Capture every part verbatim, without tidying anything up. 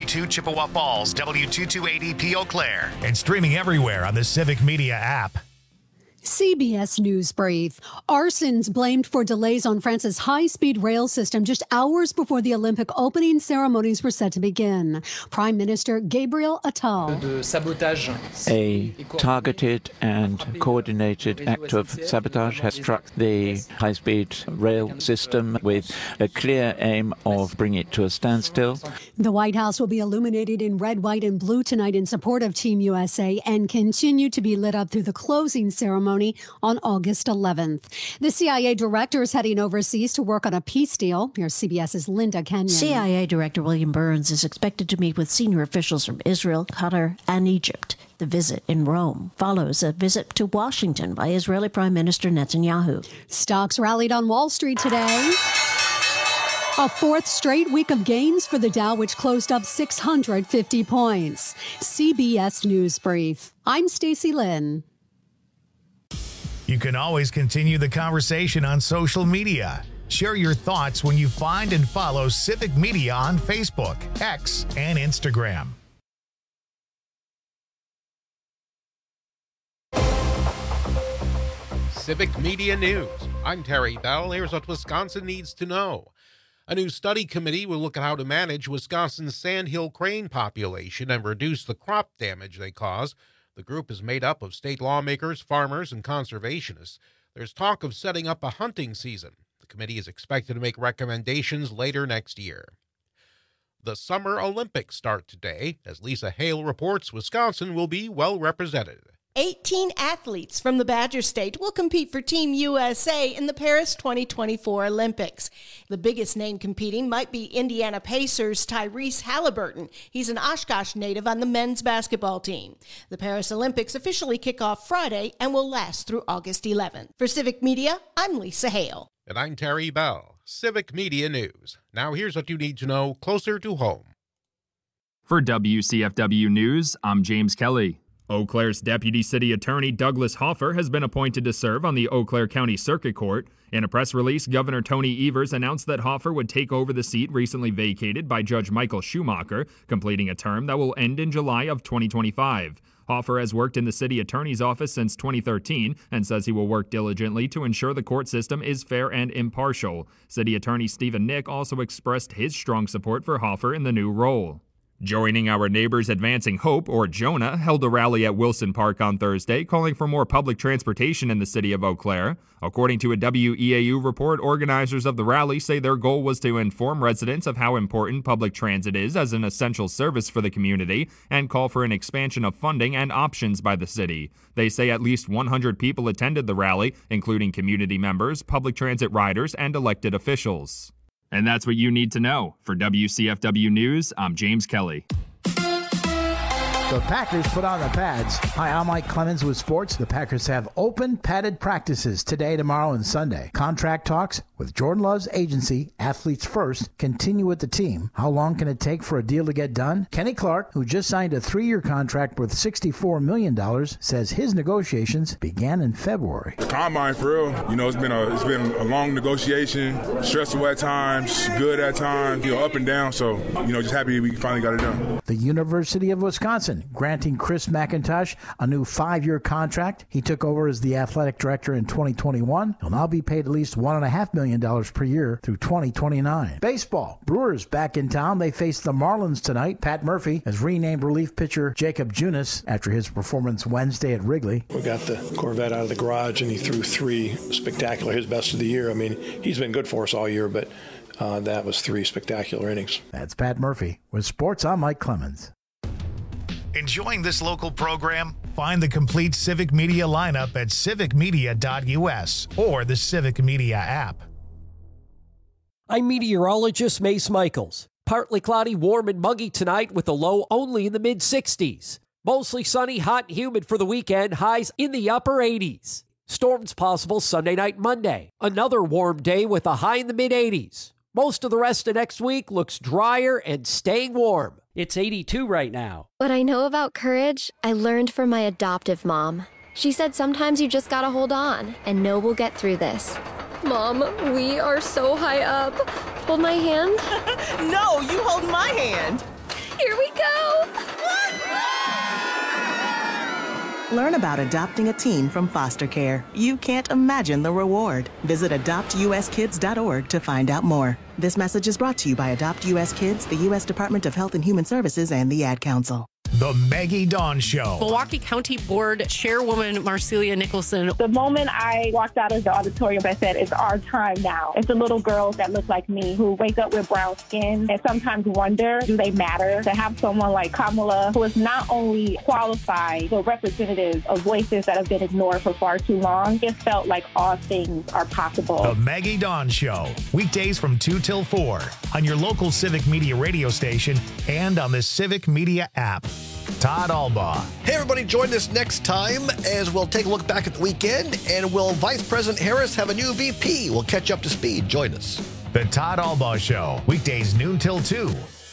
two Chippewa Falls, W two two eight zero P Eau Claire. And streaming everywhere on the Civic Media app. C B S News Brief. Arsons blamed for delays on France's high-speed rail system just hours before the Olympic opening ceremonies were set to begin. Prime Minister Gabriel Attal. A targeted and coordinated act of sabotage has struck the high-speed rail system with a clear aim of bringing it to a standstill. The White House will be illuminated in red, white, and blue tonight in support of Team U S A and continue to be lit up through the closing ceremony on August eleventh. The C I A director is heading overseas to work on a peace deal. Here's CBS's Linda Kenyon. C I A Director William Burns is expected to meet with senior officials from Israel, Qatar, and Egypt. The visit in Rome follows a visit to Washington by Israeli Prime Minister Netanyahu. Stocks rallied on Wall Street today. A fourth straight week of gains for the Dow, which closed up six hundred fifty points. C B S News Brief. I'm Stacey Lynn. You can always continue the conversation on social media. Share your thoughts when you find and follow Civic Media on Facebook, X, and Instagram. Civic Media News. I'm Terry Bell. Here's what Wisconsin needs to know. A new study committee will look at how to manage Wisconsin's sandhill crane population and reduce the crop damage they cause. The group is made up of state lawmakers, farmers, and conservationists. There's talk of setting up a hunting season. The committee is expected to make recommendations later next year. The Summer Olympics start today. As Lisa Hale reports, Wisconsin will be well represented. eighteen athletes from the Badger State will compete for Team U S A in the Paris twenty twenty-four Olympics. The biggest name competing might be Indiana Pacers' Tyrese Halliburton. He's an Oshkosh native on the men's basketball team. The Paris Olympics officially kick off Friday and will last through August eleventh. For Civic Media, I'm Lisa Hale. And I'm Terry Bell. Civic Media News. Now here's what you need to know closer to home. For W C F W News, I'm James Kelly. Eau Claire's Deputy City Attorney Douglas Hoffer has been appointed to serve on the Eau Claire County Circuit Court. In a press release, Governor Tony Evers announced that Hoffer would take over the seat recently vacated by Judge Michael Schumacher, completing a term that will end in July of twenty twenty-five. Hoffer has worked in the city attorney's office since twenty thirteen and says he will work diligently to ensure the court system is fair and impartial. City Attorney Stephen Nick also expressed his strong support for Hoffer in the new role. Joining Our Neighbors Advancing Hope, or JONAH, held a rally at Wilson Park on Thursday calling for more public transportation in the city of Eau Claire. According to a W E A U report, organizers of the rally say their goal was to inform residents of how important public transit is as an essential service for the community and call for an expansion of funding and options by the city. They say at least one hundred people attended the rally, including community members, public transit riders, and elected officials. And that's what you need to know. For W C F W News, I'm James Kelly. The Packers put on the pads. Hi, I'm Mike Clemens with sports. The Packers have open padded practices today, tomorrow, and Sunday. Contract talks with Jordan Love's agency, Athletes First, continue with the team. How long can it take for a deal to get done? Kenny Clark, who just signed a three-year contract worth sixty-four million dollars, says his negotiations began in February. Combine, for real. You know, it's been a it's been a long negotiation, stressful at times, good at times, you know, up and down. So, you know, just happy we finally got it done. The University of Wisconsin granting Chris McIntosh a new five-year contract. He took over as the athletic director in twenty twenty-one. He'll now be paid at least one point five million dollars per year through twenty twenty-nine. Baseball. Brewers back in town. They face the Marlins tonight. Pat Murphy has renamed relief pitcher Jacob Junis after his performance Wednesday at Wrigley. We got the Corvette out of the garage, and he threw three spectacular, his best of the year. I mean, he's been good for us all year, but uh, that was three spectacular innings. That's Pat Murphy. With sports, I'm Mike Clemens. Enjoying this local program? Find the complete Civic Media lineup at civic media dot u s or the Civic Media app. I'm meteorologist Mace Michaels. Partly cloudy, warm, and muggy tonight with a low only in the mid sixties. Mostly sunny, hot, and humid for the weekend, highs in the upper eighties. Storms possible Sunday night, Monday. Another warm day with a high in the mid eighties. Most of the rest of next week looks drier and staying warm. It's eighty-two right now. What I know about courage, I learned from my adoptive mom. She said sometimes you just gotta hold on and know we'll get through this. Mom, we are so high up. Hold my hand. No, you hold my hand. Here we Learn about adopting a teen from foster care. You can't imagine the reward. Visit adopt u s kids dot org to find out more. This message is brought to you by Adopt U S Kids, the U S Department of Health and Human Services, and the Ad Council. The Maggie Dawn Show. Milwaukee County Board Chairwoman Marcelia Nicholson. The moment I walked out of the auditorium, I said, it's our time now. It's the little girls that look like me who wake up with brown skin and sometimes wonder, do they matter? To have someone like Kamala, who is not only qualified, but representative of voices that have been ignored for far too long, it felt like all things are possible. The Maggie Dawn Show. Weekdays from two till four on your local Civic Media radio station and on the Civic Media app. Todd Albaugh. Hey, everybody, join us next time as we'll take a look back at the weekend. And will Vice President Harris have a new V P? We'll catch up to speed. Join us. The Todd Albaugh Show. Weekdays noon till two.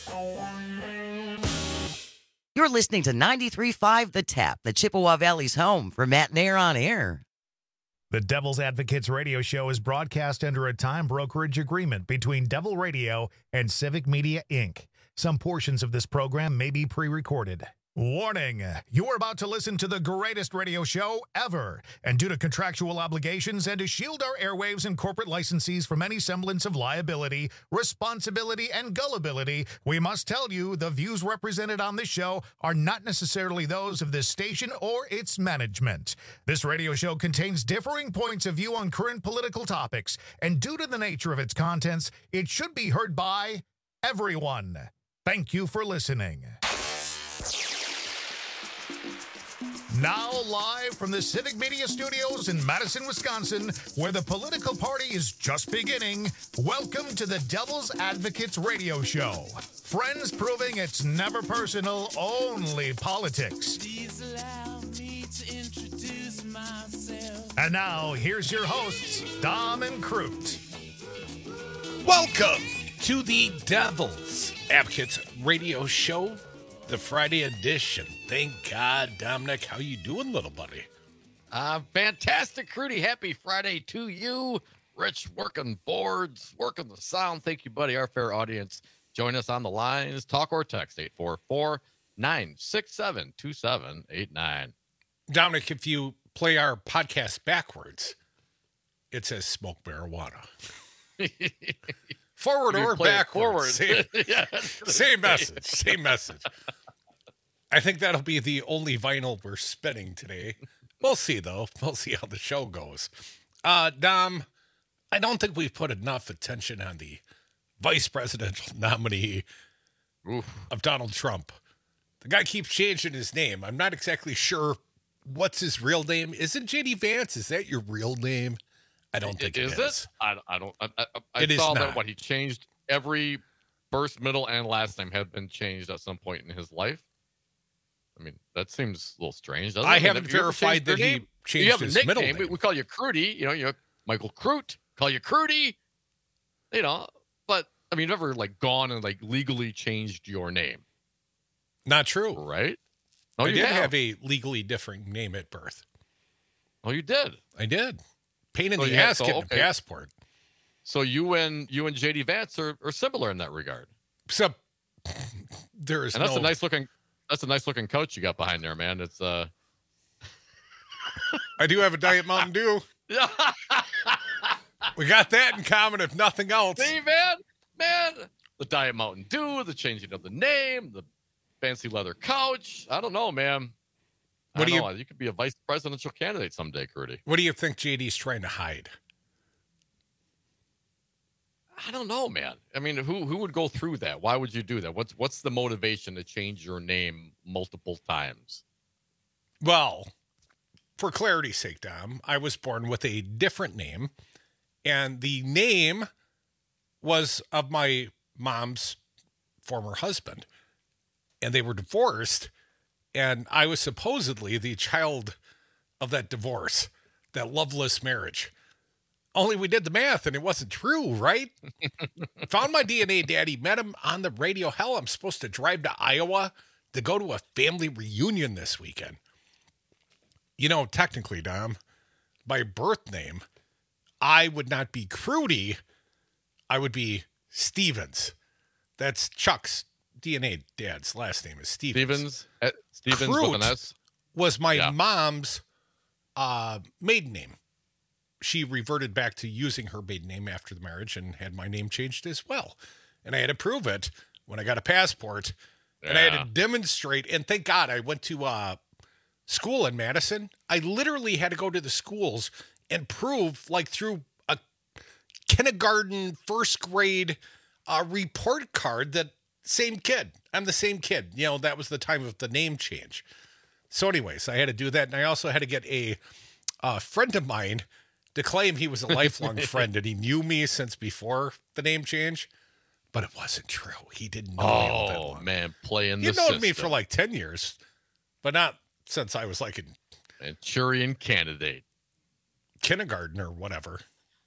You're listening to ninety-three point five The Tap, the Chippewa Valley's home for Matt Nair on air. The Devil's Advocates radio show is broadcast under a time brokerage agreement between Devil Radio and Civic Media, Incorporated. Some portions of this program may be pre-recorded. Warning, you are about to listen to the greatest radio show ever. And due to contractual obligations and to shield our airwaves and corporate licensees from any semblance of liability, responsibility, and gullibility, we must tell you the views represented on this show are not necessarily those of this station or its management. This radio show contains differing points of view on current political topics, and due to the nature of its contents, it should be heard by everyone. Thank you for listening. Now live from the Civic Media Studios in Madison, Wisconsin, where the political party is just beginning, welcome to the Devil's Advocates radio show. Friends proving it's never personal, only politics. Please allow me to introduce myself. And now, here's your hosts, Dom and Crute. Welcome to the Devil's Advocates radio show, the Friday edition. Thank God, Dominic. How you doing, little buddy? Uh, fantastic, Crudy. Happy Friday to you. Rich working boards, working the sound. Thank you, buddy. Our fair audience. Join us on the lines. Talk or text eight four four, nine six seven, two seven eight nine. Dominic, if you play our podcast backwards, it says smoke marijuana. Forward or backwards. Forward. Same, yeah, same message. Same message. I think that'll be the only vinyl we're spinning today. We'll see, though. We'll see how the show goes. Uh, Dom, I don't think we've put enough attention on the vice presidential nominee Oof. of Donald Trump. The guy keeps changing his name. I'm not exactly sure what's his real name. Is it J D Vance? Is that your real name? I don't think is it is. It? I, I don't. I, I, I it saw is that not. what he changed every first, middle, and last name had been changed at some point in his life. I mean, that seems a little strange, doesn't it? I I mean, haven't verified that he name, changed you have his a nickname. middle name. We, we call you Crudy. You know, you're Michael Crute. Call you Crudy. You know, but I mean, you've never like gone and like legally changed your name. Not true, right? No, I you did have. have a legally different name at birth. Oh, you did. I did. Pain in So the you had- ass so, getting okay. a passport. So you and you and J D Vance are, are similar in that regard. Except there is and that's no... a nice looking that's a nice looking coach you got behind there, man. It's uh I do have a Diet Mountain Dew. Yeah. We got that in common, if nothing else. See, man, man, the Diet Mountain Dew, the changing of the name, the fancy leather couch. I don't know, man. I What don't do know. You could be a vice presidential candidate someday, Crudy. What do you think J D's trying to hide? I don't know, man. I mean, who who would go through that? Why would you do that? What's what's the motivation to change your name multiple times? Well, for clarity's sake, Dom, I was born with a different name, and the name was of my mom's former husband, and they were divorced, and I was supposedly the child of that divorce, that loveless marriage. Only we did the math, and it wasn't true, right? Found my D N A daddy, met him on the radio. Hell, I'm supposed to drive to Iowa to go to a family reunion this weekend. You know, technically, Dom, by birth name, I would not be Crudy. I would be Stevens. That's Chuck's D N A dad's last name is Stevens. Stevens, uh, Stevens with an S. was my Yeah. mom's uh, maiden name. She reverted back to using her maiden name after the marriage and had my name changed as well. And I had to prove it when I got a passport. And I had Yeah. to demonstrate. And thank God I went to uh, school in Madison. I literally had to go to the schools and prove, like through a kindergarten, first grade uh, report card, that same kid. I'm the same kid. You know, that was the time of the name change. So anyways, I had to do that. And I also had to get a, a friend of mine to claim he was a lifelong friend and he knew me since before the name change. But it wasn't true. He didn't know me all that Oh, long. man, playing the You've known system. me for like ten years, but not since I was like in Manchurian Candidate. kindergarten or whatever.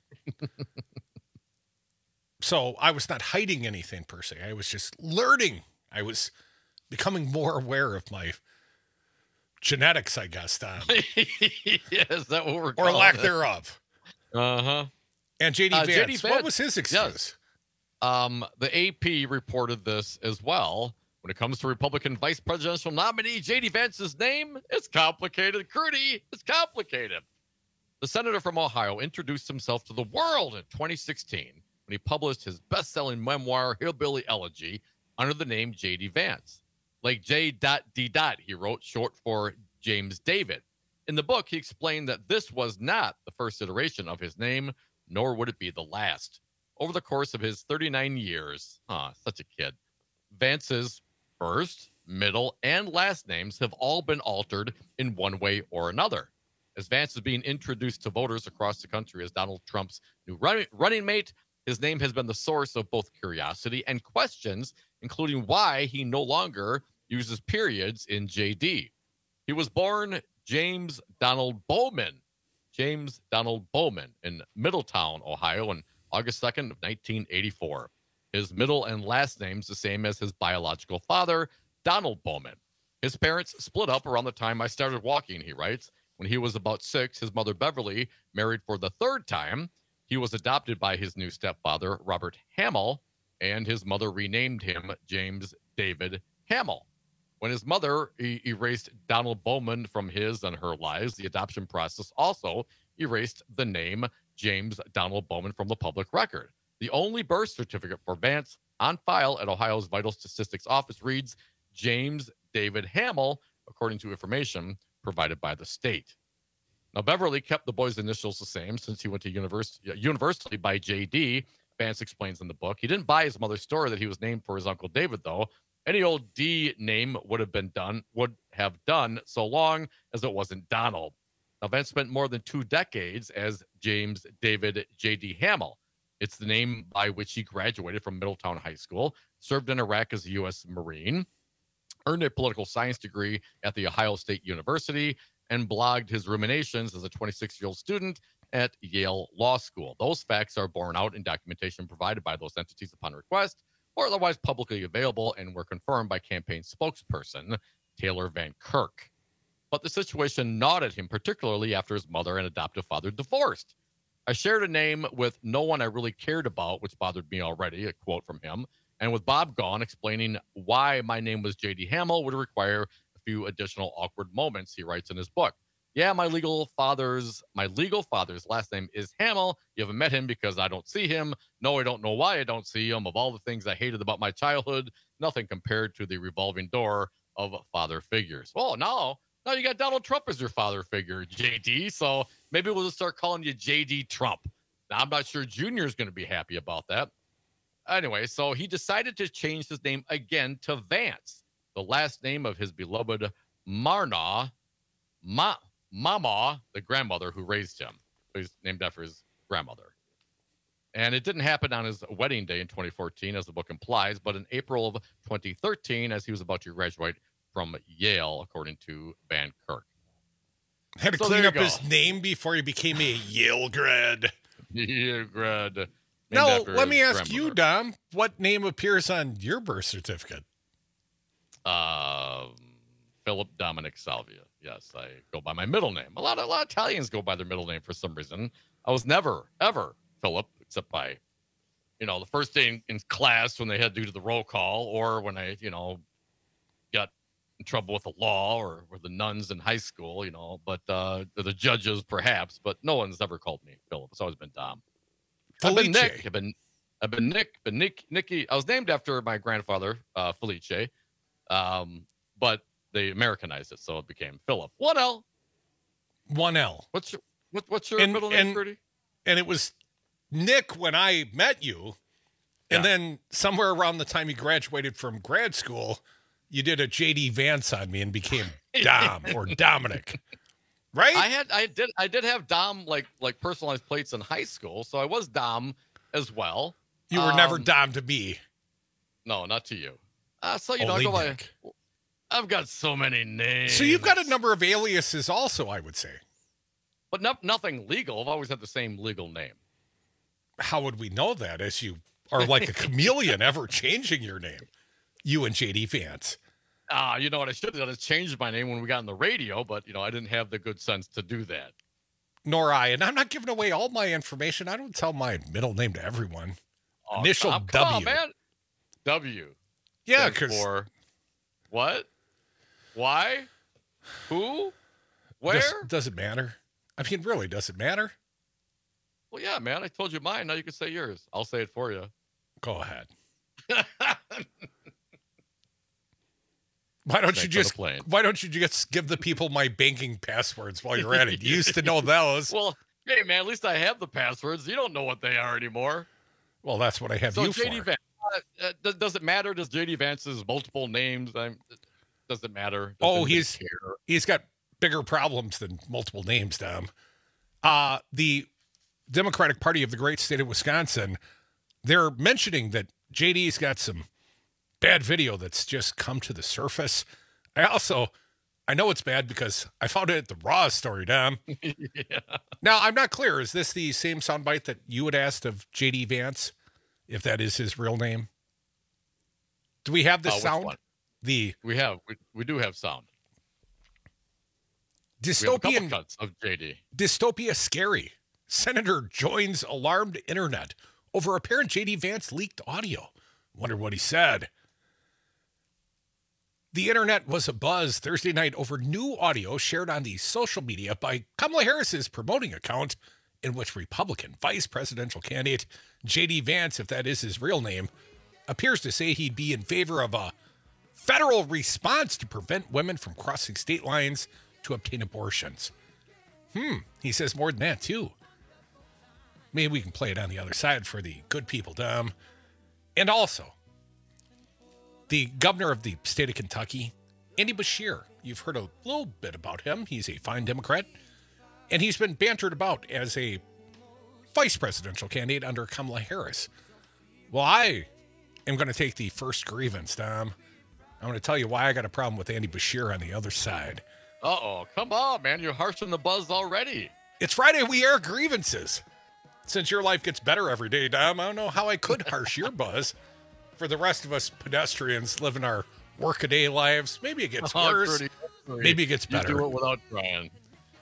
So I was not hiding anything per se. I was just learning. I was becoming more aware of my genetics, I guess, um, Yeah, is that what we're or calling lack it? thereof. Uh-huh. And J D Uh, Vance, J D what Vance, was his excuse? yes. Um, the A P reported this as well. When it comes to Republican vice presidential nominee J D Vance's name, it's complicated. Crudy, it's complicated. The senator from Ohio introduced himself to the world in twenty sixteen when he published his best-selling memoir, Hillbilly Elegy, under the name J D Vance. Like J D. He wrote, short for James David. In the book, he explained that this was not the first iteration of his name, nor would it be the last. Over the course of his thirty-nine years, ah, such a kid, Vance's first, middle, and last names have all been altered in one way or another. As Vance is being introduced to voters across the country as Donald Trump's new running, running mate, his name has been the source of both curiosity and questions, including why he no longer uses periods in J D. He was born James Donald Bowman, James Donald Bowman in Middletown, Ohio, on August second of nineteen eighty-four. His middle and last name's the same as his biological father, Donald Bowman. His parents split up around the time I started walking, he writes. When he was about six, his mother Beverly married for the third time. He was adopted by his new stepfather, Robert Hamill, and his mother renamed him James David Hamill. When his mother e- erased Donald Bowman from his and her lives, the adoption process also erased the name James Donald Bowman from the public record. The only birth certificate for Vance on file at Ohio's Vital Statistics Office reads James David Hamill, according to information provided by the state. Now, Beverly kept the boy's initials the same since he went to university, university by J D. Vance explains in the book. He didn't buy his mother's story that he was named for his Uncle David, though. Any old D name would have been done, would have done so long as it wasn't Donald. Now, Vance spent more than two decades as James David J D. Hamill. It's the name by which he graduated from Middletown High School, served in Iraq as a U S Marine, earned a political science degree at the Ohio State University, and blogged his ruminations as a twenty-six-year-old student at Yale Law School. Those facts are borne out in documentation provided by those entities upon request or otherwise publicly available and were confirmed by campaign spokesperson Taylor Van Kirk. But the situation gnawed at him, particularly after his mother and adoptive father divorced. I shared a name with no one I really cared about, which bothered me already, a quote from him. And with Bob gone, explaining why my name was J D. Hamill would require a few additional awkward moments, he writes in his book. Yeah, my legal father's my legal father's last name is Hamill. You haven't met him because I don't see him. No, I don't know why I don't see him. Of all the things I hated about my childhood, nothing compared to the revolving door of father figures. Well, now, now you got Donald Trump as your father figure, J D. So maybe we'll just start calling you J D Trump. Now, I'm not sure Junior's going to be happy about that. Anyway, so he decided to change his name again to Vance, the last name of his beloved Marna, Ma, Mama, the grandmother who raised him. He's named after his grandmother. And it didn't happen on his wedding day in twenty fourteen, as the book implies, but in April of twenty thirteen, as he was about to graduate from Yale, according to Van Kirk. Had to So clean there up you his go. name before he became a Yale grad. Yale grad. named Now, after let me his ask you, grandmother. Dom, what name appears on your birth certificate? Um, Philip Dominic Salvia. Yes, I go by my middle name. A lot of a lot of Italians go by their middle name for some reason. I was never, ever Philip, except by, you know, the first day in, in class when they had to do the roll call, or when I, you know, got in trouble with the law or, or the nuns in high school, you know, but uh, the judges perhaps, but no one's ever called me Philip. It's always been Dom. I've been Nick. I've been, I've been Nick, been Nick, Nicky. I was named after my grandfather, uh, Felice, um, but they Americanized it, so it became Philip. One L. One L. What's your what, What's your and, middle name, and, Pretty? And it was Nick when I met you, and Yeah. then somewhere around the time you graduated from grad school, you did a J D Vance on me and became Dom or Dominic, right? I had, I did, I did have Dom like like personalized plates in high school, so I was Dom as well. You were um, never Dom to me. No, not to you. Uh, so you Only know, I go Nick. by, I've got so many names. So you've got a number of aliases, also, I would say. but no, nothing legal. I've always had the same legal name. How would we know that? As you are like a chameleon, ever changing your name. You and J D Vance. Ah, uh, you know what I should have done is changed my name when we got on the radio, but you know I didn't have the good sense to do that. Nor I, and I'm not giving away all my information. I don't tell my middle name to everyone. Oh, Initial Tom, come W. on, man. W. Yeah, Stands because for what? Why? Who? Where? Does, does it matter? I mean, really, does it matter? Well, yeah, man. I told you mine. Now you can say yours. I'll say it for you. Go ahead. Why don't Thanks you for the just plane. Why don't you just give the people my banking passwords while you're at it? You used to know those. Well, hey, man. At least I have the passwords. You don't know what they are anymore. Well, that's what I have So you J D for. Vance. Uh, uh, does, does it matter? Does J D Vance's multiple names? I'm, does it matter? Does Oh, anybody he's care? he's got bigger problems than multiple names, Dom. Uh, the Democratic Party of the great state of Wisconsin, they're mentioning that J D's got some bad video that's just come to the surface. I also, I know it's bad because I found it at the Raw story, Dom. Yeah. Now, I'm not clear. Is this the same soundbite that you had asked of J D Vance, if that is his real name? Do we have this Uh, which sound? one? The We have. We, we do have sound. We have a couple dystopian cuts of J D. dystopia scary. Senator joins alarmed internet over apparent J D Vance leaked audio. Wonder what he said. The internet was abuzz Thursday night over new audio shared on the social media by Kamala Harris's promoting account, in which Republican vice presidential candidate J D Vance, if that is his real name, appears to say he'd be in favor of a federal response to prevent women from crossing state lines to obtain abortions. Hmm, he says more than that, too. Maybe we can play it on the other side for the good people, Dom. And also, the governor of the state of Kentucky, Andy Beshear. You've heard a little bit about him. He's a fine Democrat. And he's been bantered about as a vice presidential candidate under Kamala Harris. Well, I am going to take the first grievance, Dom. I'm going to tell you why I got a problem with Andy Beshear on the other side. Uh-oh. Come on, man. You're harshing the buzz already. It's Friday. We air grievances. Since your life gets better every day, Dom, I don't know how I could harsh your buzz. For the rest of us pedestrians living our workaday lives, maybe it gets Oh, worse. pretty, pretty. Maybe it gets You better. do it without trying.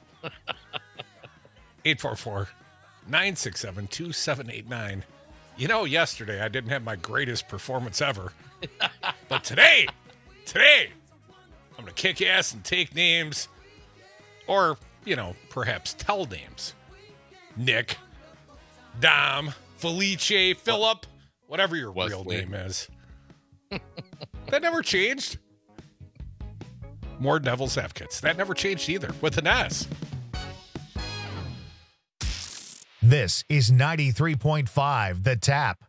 eight four four, nine six seven, two seven eight nine. You know, yesterday I didn't have my greatest performance ever. But today, today, I'm going to kick ass and take names. Or, you know, perhaps tell names. Nick, Dom, Felice, Philip, whatever your real Wesley. name is. That never changed. More Devil's Advocates. That never changed either, with an S. This is ninety-three point five The Tap.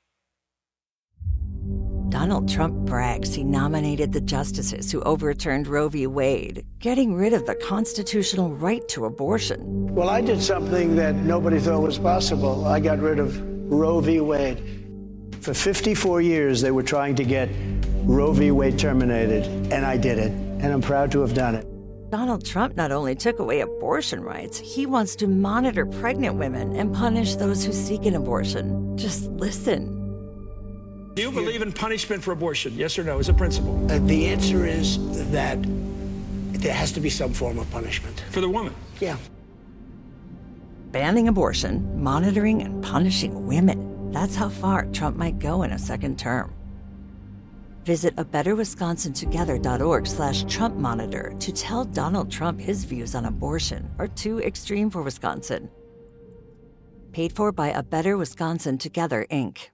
Donald Trump brags he nominated the justices who overturned Roe v. Wade, getting rid of the constitutional right to abortion. Well, I did something that nobody thought was possible. I got rid of Roe v. Wade. For fifty-four years, they were trying to get Roe v. Wade terminated, and I did it, and I'm proud to have done it. Donald Trump not only took away abortion rights, he wants to monitor pregnant women and punish those who seek an abortion. Just listen. Do you believe in punishment for abortion? Yes or no, as a principle? Uh, the answer is that there has to be some form of punishment. For the woman? Yeah. Banning abortion, monitoring and punishing women. That's how far Trump might go in a second term. Visit a better wisconsin together dot org slash Trump Monitor to tell Donald Trump his views on abortion are too extreme for Wisconsin. Paid for by A Better Wisconsin Together, Incorporated.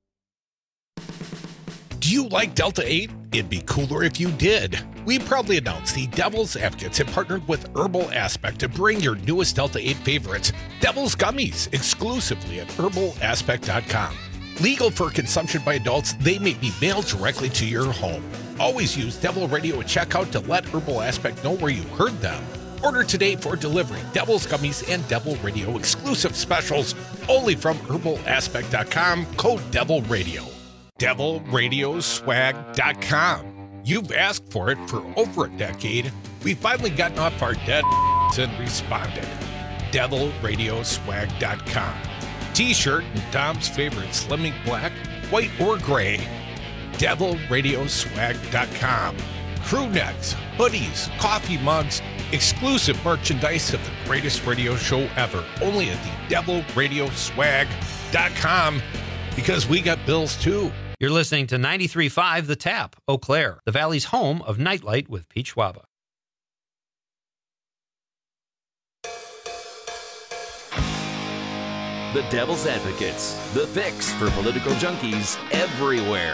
Do you like Delta eight? It'd be cooler if you did. We proudly announce the Devil's Advocates have partnered with Herbal Aspect to bring your newest Delta eight favorites, Devil's Gummies, exclusively at herbal aspect dot com. Legal for consumption by adults, they may be mailed directly to your home. Always use Devil Radio at checkout to let Herbal Aspect know where you heard them. Order today for delivery. Devil's Gummies and Devil Radio exclusive specials only from herbal aspect dot com, code Devil Radio. devil radio swag dot com. You've asked for it for over a decade. We've finally gotten off our dead and responded. devil radio swag dot com. T-shirt and Dom's favorite slimming black, white, or gray. devil radio swag dot com. Crew necks, hoodies, coffee mugs, exclusive merchandise of the greatest radio show ever. Only at the devil radio swag dot com, because we got bills too. You're listening to ninety-three point five The Tap, Eau Claire, the Valley's home of Nightlight with Pete Schwaba. The Devil's Advocates, the fix for political junkies everywhere.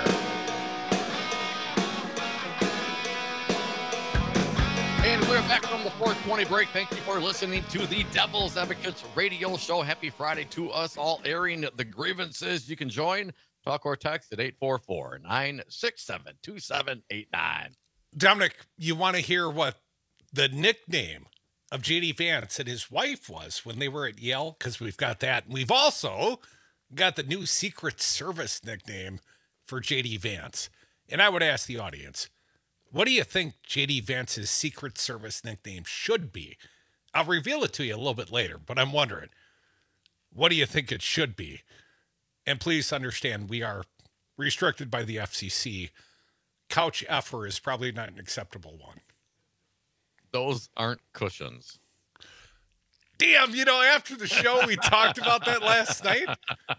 And we're back from the four twenty break. Thank you for listening to the Devil's Advocates radio show. Happy Friday to us all, airing the grievances. You can join, talk or text at eight four four, nine six seven, two seven eight nine. Dominic, you want to hear what the nickname of J D Vance and his wife was when they were at Yale? Because we've got that. We've also got the new Secret Service nickname for J D Vance. And I would ask the audience, what do you think J D Vance's Secret Service nickname should be? I'll reveal it to you a little bit later, but I'm wondering, what do you think it should be? And please understand, we are restricted by the F C C. Couch F-er is probably not an acceptable one. Those aren't cushions. Damn, you know, after the show, we talked about that last night.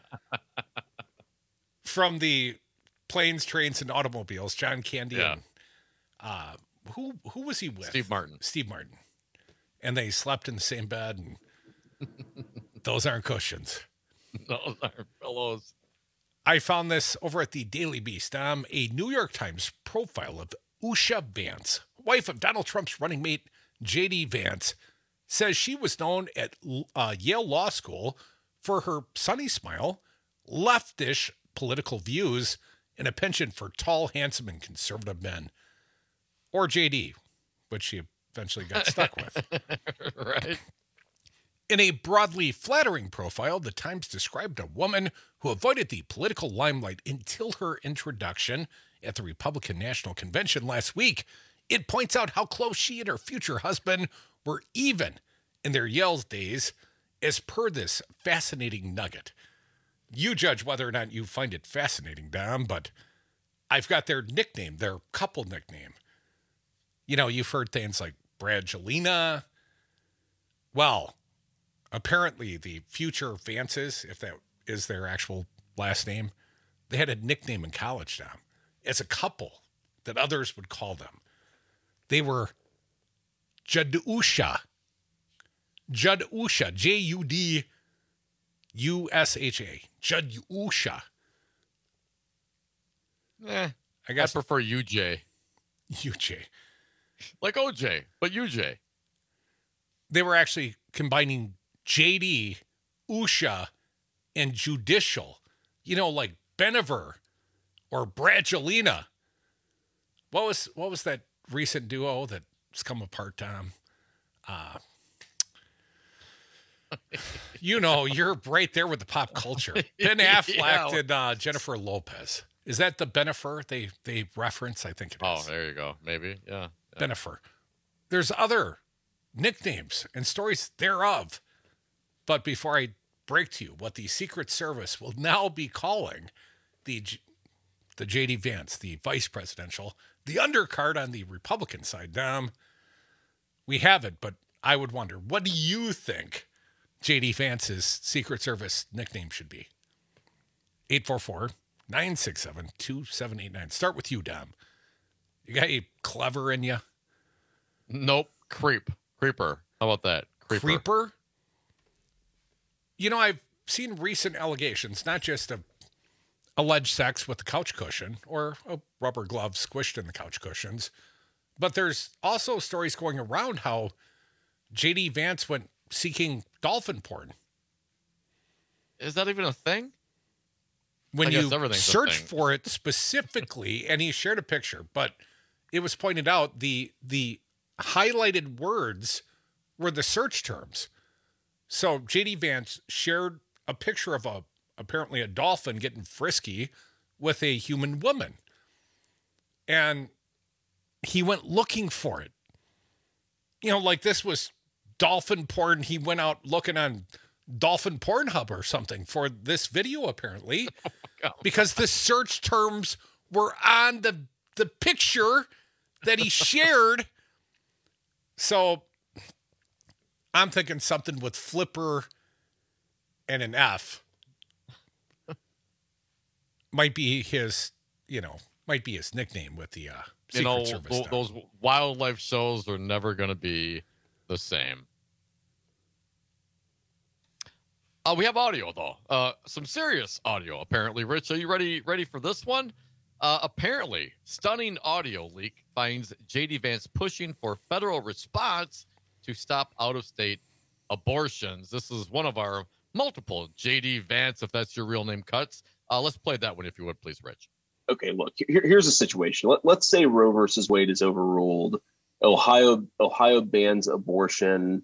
From the Planes, Trains, and Automobiles, John Candy Yeah. and uh, who who was he with? Steve Martin. Steve Martin. And they slept in the same bed, and those aren't cushions. Those aren't pillows. I found this over at the Daily Beast. Um, a New York Times profile of Usha Vance, wife of Donald Trump's running mate J D Vance, says she was known at uh, Yale Law School for her sunny smile, leftish political views, and a penchant for tall, handsome, and conservative men. Or J D, which she eventually got stuck with. Right. In a broadly flattering profile, the Times described a woman who avoided the political limelight until her introduction at the Republican National Convention last week. It points out how close she and her future husband were even in their Yale days, as per this fascinating nugget. You judge whether or not you find it fascinating, Dom, but I've got their nickname, their couple nickname. You know, you've heard things like Bradgelina. Well, apparently the future Vances, if that is their actual last name, they had a nickname in college, Dom, as a couple that others would call them. They were Judusha. Judusha. J U D U S H A. Judusha. Eh, I guess I prefer U J. U J. Like O J, but U J. They were actually combining J D, Usha, and judicial. You know, like Benever or Bradgelina. What was what was that recent duo that's come apart, Tom? Uh, you know, you're right there with the pop culture. Ben Affleck Yeah. and uh, Jennifer Lopez. Is that the Benefer they they reference? I think it is. Oh, there you go. Maybe. Yeah. yeah. Benefer. There's other nicknames and stories thereof. But before I break to you what the Secret Service will now be calling the the J D Vance, the vice presidential, the undercard on the Republican side, Dom, we have it, but I would wonder, what do you think J D Vance's Secret Service nickname should be? eight four four, nine six seven, two seven eight nine. Start with you, Dom. You got any clever in you? Nope. Creep. Creeper. How about that? Creeper. Creeper? You know, I've seen recent allegations, not just of alleged sex with the couch cushion or a rubber glove squished in the couch cushions, but there's also stories going around how J D Vance went seeking dolphin porn. Is that even a thing? When I guess you everything's a search thing. for it specifically, and he shared a picture, but it was pointed out the the highlighted words were the search terms. So J D Vance shared a picture of a apparently a dolphin getting frisky with a human woman. And he went looking for it. You know, like this was dolphin porn. He went out looking on Dolphin Pornhub or something for this video, apparently, oh because the search terms were on the the picture that he shared. So I'm thinking something with Flipper and an F might be his, you know, might be his nickname with the uh, Secret You know, Service. th- stuff. those wildlife shows are never going to be the same. Uh, we have audio, though. Uh, some serious audio, apparently. Rich, are you ready ready for this one? Uh, apparently, stunning audio leak finds J D Vance pushing for federal response to stop out-of-state abortions. This is one of our multiple J D Vance, if that's your real name, cuts. Uh, let's play that one, if you would, please, Rich. Okay, look, here, here's a situation. Let, let's say Roe versus Wade is overruled. Ohio Ohio bans abortion,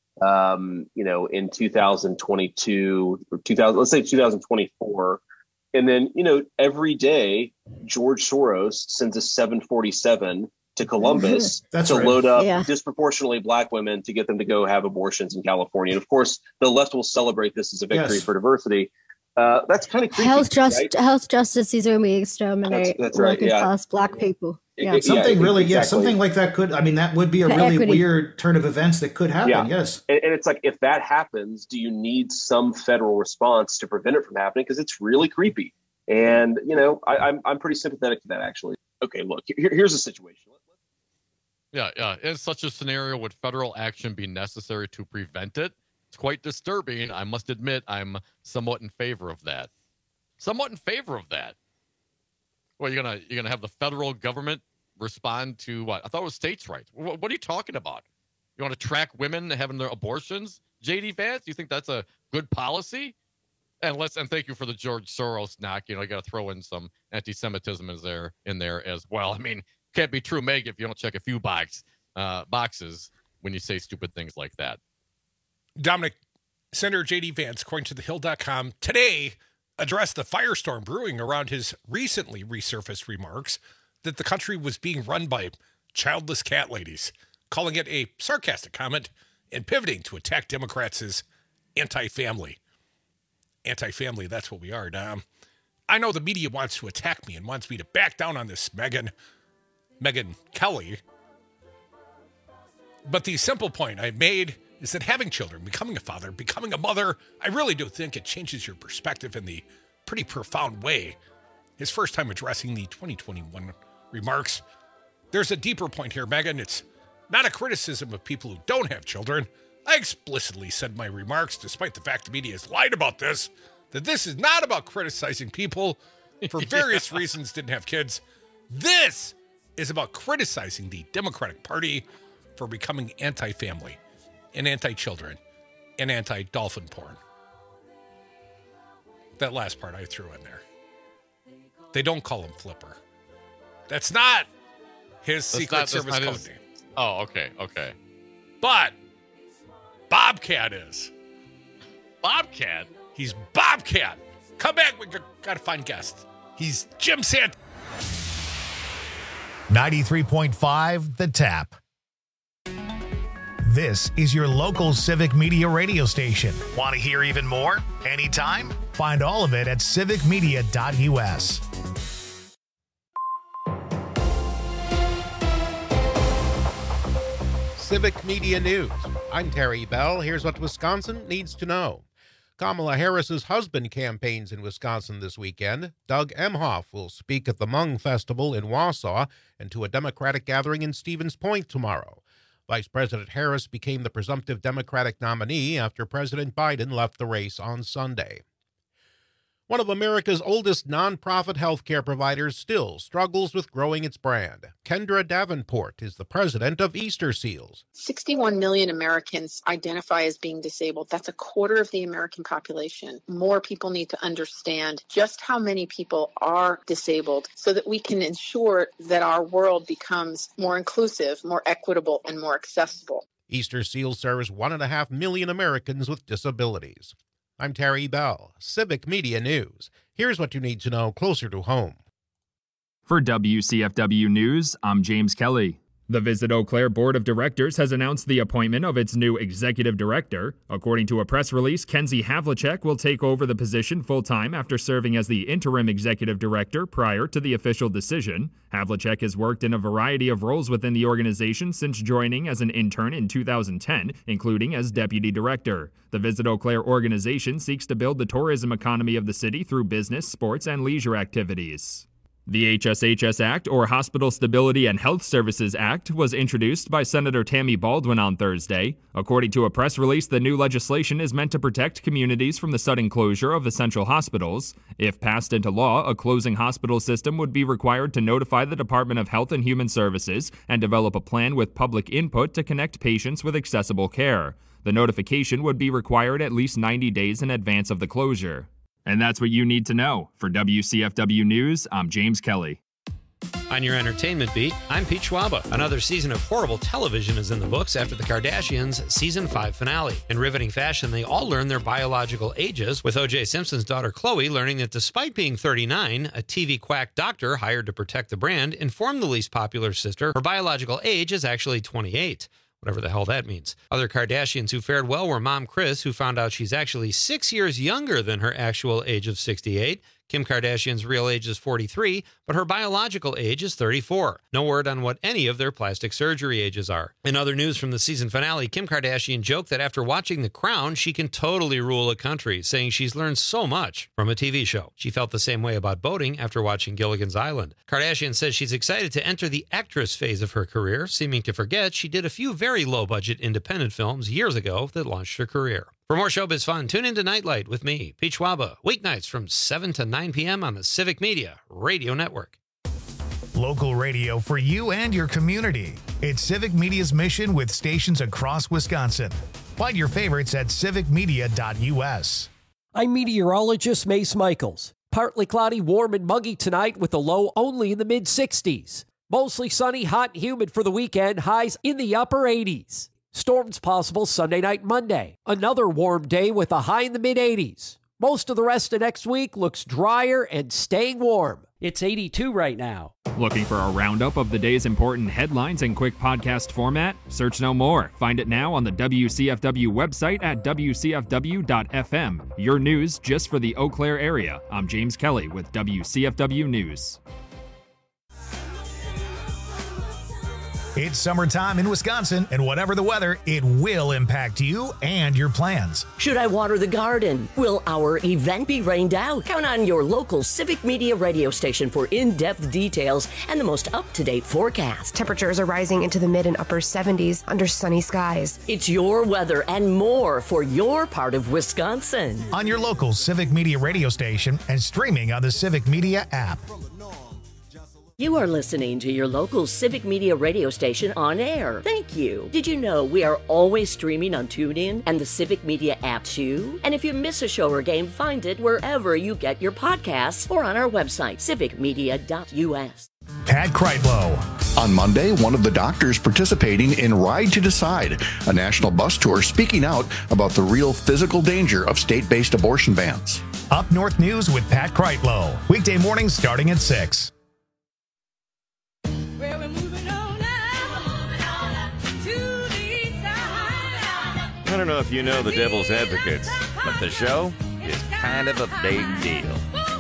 um, you know, in two thousand twenty-two or two thousand, let's say two thousand twenty-four. And then, you know, every day, George Soros sends a seven forty-seven to Columbus That's to right. load up Yeah. disproportionately black women to get them to go have abortions in California. And of course, the left will celebrate this as a victory Yes. for diversity. Uh, that's kind of creepy. Health, just, right? health justice is where we exterminate That's- that's right, working yeah. class black people. Yeah. It- Something yeah, really, yeah, exactly. something like that could, I mean, that would be a For really equity. weird turn of events that could happen, Yeah. yes. And, and it's like, if that happens, do you need some federal response to prevent it from happening? Because it's really creepy. And, you know, I, I'm I'm pretty sympathetic to that, actually. Okay, look, here, here's the situation. Yeah, yeah. In such a scenario, would federal action be necessary to prevent it? It's quite disturbing. I must admit, I'm somewhat in favor of that. Somewhat in favor of that. Well, you're gonna you're gonna have the federal government respond to what? I thought it was states' rights. What, what are you talking about? You want to track women having their abortions? J D Vance, you think that's a good policy? And let's and thank you for the George Soros knock. You know, you got to throw in some anti-Semitism in there in there as well. I mean, can't be true, Meg, if you don't check a few box uh, boxes when you say stupid things like that. Dominic, Senator J D Vance, according to the hill dot com, today addressed the firestorm brewing around his recently resurfaced remarks that the country was being run by childless cat ladies, calling it a sarcastic comment and pivoting to attack Democrats as anti-family. Anti-family, that's what we are, Dom. I know the media wants to attack me and wants me to back down on this Megyn, Megyn Kelly. But the simple point I made is that having children, becoming a father, becoming a mother, I really do think it changes your perspective in the pretty profound way. His first time addressing the twenty twenty-one remarks. There's a deeper point here, Megyn. It's not a criticism of people who don't have children. I explicitly said in my remarks, despite the fact the media has lied about this, that this is not about criticizing people for various reasons didn't have kids. This is about criticizing the Democratic Party for becoming anti-family and anti-children and anti-dolphin porn. That last part I threw in there. They don't call him Flipper. That's not his That's Secret not- that's Service not code his- name. Oh, okay, okay. But Bobcat is. Bobcat? He's Bobcat. Come back. We got to find guests. He's Jim Sant. ninety-three point five The Tap. This is your local Civic Media radio station. Want to hear even more? Anytime? Find all of it at civic media dot u s. Civic Media News. I'm Terry Bell. Here's what Wisconsin needs to know. Kamala Harris's husband campaigns in Wisconsin this weekend. Doug Emhoff will speak at the Hmong Festival in Wausau and to a Democratic gathering in Stevens Point tomorrow. Vice President Harris became the presumptive Democratic nominee after President Biden left the race on Sunday. One of America's oldest nonprofit healthcare providers still struggles with growing its brand. Kendra Davenport is the president of Easter Seals. sixty-one million Americans identify as being disabled. That's a quarter of the American population. More people need to understand just how many people are disabled so that we can ensure that our world becomes more inclusive, more equitable, and more accessible. Easter Seals serves one and a half million Americans with disabilities. I'm Terry Bell, Civic Media News. Here's what you need to know closer to home. For W C F W News, I'm James Kelly. The Visit Eau Claire Board of Directors has announced the appointment of its new executive director. According to a press release, Kenzie Havlicek will take over the position full-time after serving as the interim executive director prior to the official decision. Havlicek has worked in a variety of roles within the organization since joining as an intern in two thousand ten, including as deputy director. The Visit Eau Claire organization seeks to build the tourism economy of the city through business, sports, and leisure activities. The H S H S Act, or Hospital Stability and Health Services Act, was introduced by Senator Tammy Baldwin on Thursday. According to a press release, the new legislation is meant to protect communities from the sudden closure of essential hospitals. If passed into law, a closing hospital system would be required to notify the Department of Health and Human Services and develop a plan with public input to connect patients with accessible care. The notification would be required at least ninety days in advance of the closure. And that's what you need to know. For W C F W News, I'm James Kelly. On your entertainment beat, I'm Pete Schwaba. Another season of horrible television is in the books after the Kardashians' season five finale. In riveting fashion, they all learn their biological ages, with O J Simpson's daughter Khloe learning that despite being thirty-nine, a T V quack doctor hired to protect the brand informed the least popular sister her biological age is actually twenty-eight. Whatever the hell that means. Other Kardashians who fared well were Mom Kris, who found out she's actually six years younger than her actual age of sixty-eight. Kim Kardashian's real age is forty-three, but her biological age is thirty-four. No word on what any of their plastic surgery ages are. In other news from the season finale, Kim Kardashian joked that after watching The Crown, she can totally rule a country, saying she's learned so much from a T V show. She felt the same way about boating after watching Gilligan's Island. Kardashian says she's excited to enter the actress phase of her career, seeming to forget she did a few very low-budget independent films years ago that launched her career. For more showbiz fun, tune into Nightlight with me, Pete Schwaba, weeknights from seven to nine p.m. on the Civic Media Radio Network. Local radio for you and your community. It's Civic Media's mission with stations across Wisconsin. Find your favorites at civic media dot u s. I'm meteorologist Mace Michaels. Partly cloudy, warm, and muggy tonight with a low only in the mid sixties. Mostly sunny, hot, and humid for the weekend, highs in the upper eighties. Storms possible Sunday night, Monday. Another warm day with a high in the mid eighties. Most of the rest of next week looks drier and staying warm. It's eighty-two right now. Looking for a roundup of the day's important headlines in quick podcast format? Search no more. Find it now on the W C F W website at w c f w dot f m. Your news just for the Eau Claire area. I'm James Kelly with W C F W News. It's summertime in Wisconsin, and whatever the weather, it will impact you and your plans. Should I water the garden? Will our event be rained out? Count on your local Civic Media radio station for in-depth details and the most up-to-date forecast. Temperatures are rising into the mid and upper seventies under sunny skies. It's your weather and more for your part of Wisconsin. On your local Civic Media radio station and streaming on the Civic Media app. You are listening to your local Civic Media radio station on air. Thank you. Did you know we are always streaming on TuneIn and the Civic Media app too? And if you miss a show or game, find it wherever you get your podcasts or on our website, civic media dot u s. Pat Kreitlow. On Monday, one of the doctors participating in Ride to Decide, a national bus tour speaking out about the real physical danger of state-based abortion bans. Up North News with Pat Kreitlow. Weekday mornings starting at six. I don't know if you know the Devil's Advocates, but the show is kind of a big deal.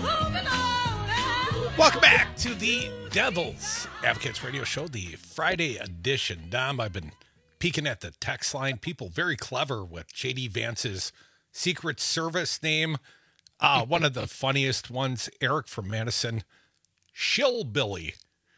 Welcome back to the Devil's Advocates radio show, the Friday edition. Dom, I've been peeking at the text line. People very clever with J D Vance's Secret Service name. Uh, one of the funniest ones, Eric from Madison, Shillbilly.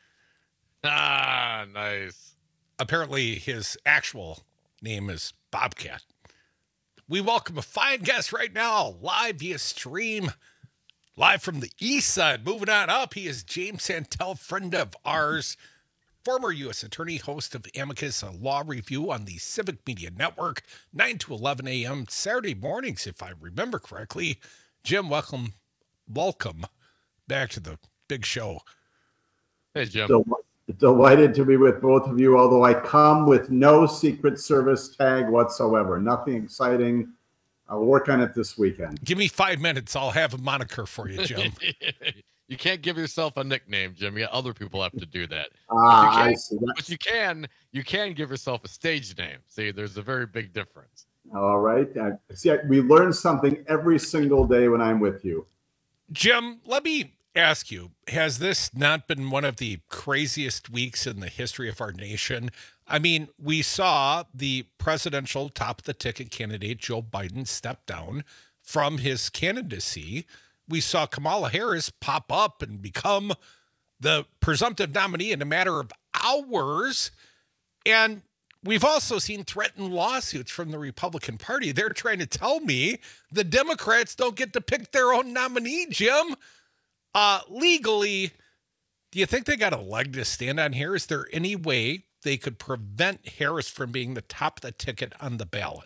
Ah, nice. Apparently his actual name is Bobcat. We welcome a fine guest right now, live via stream, live from the east side. Moving on up, he is James Santel, friend of ours, former U S attorney, host of Amicus, a law review on the Civic Media Network, nine to eleven a.m. Saturday mornings, if I remember correctly. Jim, welcome, welcome back to the big show. Hey, Jim. Del- delighted to be with both of you, although I come with no Secret Service tag whatsoever. Nothing exciting. I'll work on it this weekend. Give me five minutes. I'll have a moniker for you, Jim. You can't give yourself a nickname, Jim. Yeah, other people have to do that. Ah, but you can, I see. But you can, you can give yourself a stage name. See, there's a very big difference. All right. I, see, I, we learn something every single day when I'm with you. Jim, let me ask you, has this not been one of the craziest weeks in the history of our nation? I mean, we saw the presidential top of the ticket candidate, Joe Biden, step down from his candidacy. We saw Kamala Harris pop up and become the presumptive nominee in a matter of hours. And we've also seen threatened lawsuits from the Republican Party. They're trying to tell me the Democrats don't get to pick their own nominee, Jim. Uh, legally, do you think they got a leg to stand on here? Is there any way they could prevent Harris from being the top of the ticket on the ballot?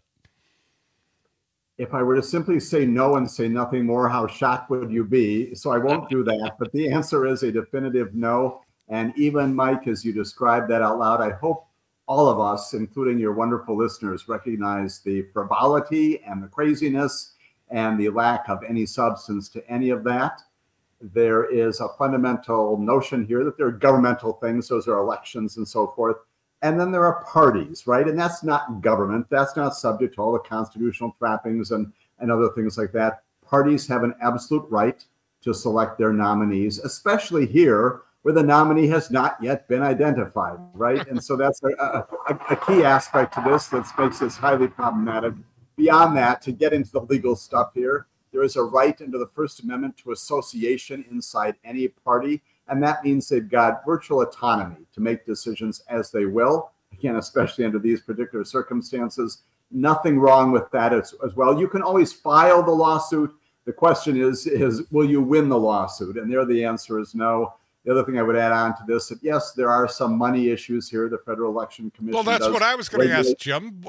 If I were to simply say no and say nothing more, how shocked would you be? So I won't do that. But the answer is a definitive no. And even, Mike, as you described that out loud, I hope all of us, including your wonderful listeners, recognize the frivolity and the craziness and the lack of any substance to any of that. There is a fundamental notion here that there are governmental things. Those are elections and so forth. And then there are parties, right? And that's not government. That's not subject to all the constitutional trappings and, and other things like that. Parties have an absolute right to select their nominees, especially here where the nominee has not yet been identified, right? And so that's a, a, a key aspect to this that makes this highly problematic. Beyond that, to get into the legal stuff here, there is a right under the First Amendment to association inside any party. And that means they've got virtual autonomy to make decisions as they will. Again, especially under these particular circumstances, nothing wrong with that as, as well. You can always file the lawsuit. The question is, is will you win the lawsuit? And there the answer is no. The other thing I would add on to this, that yes, there are some money issues here. The Federal Election Commission. Well, that's does what I was going to regulate- ask, Jim.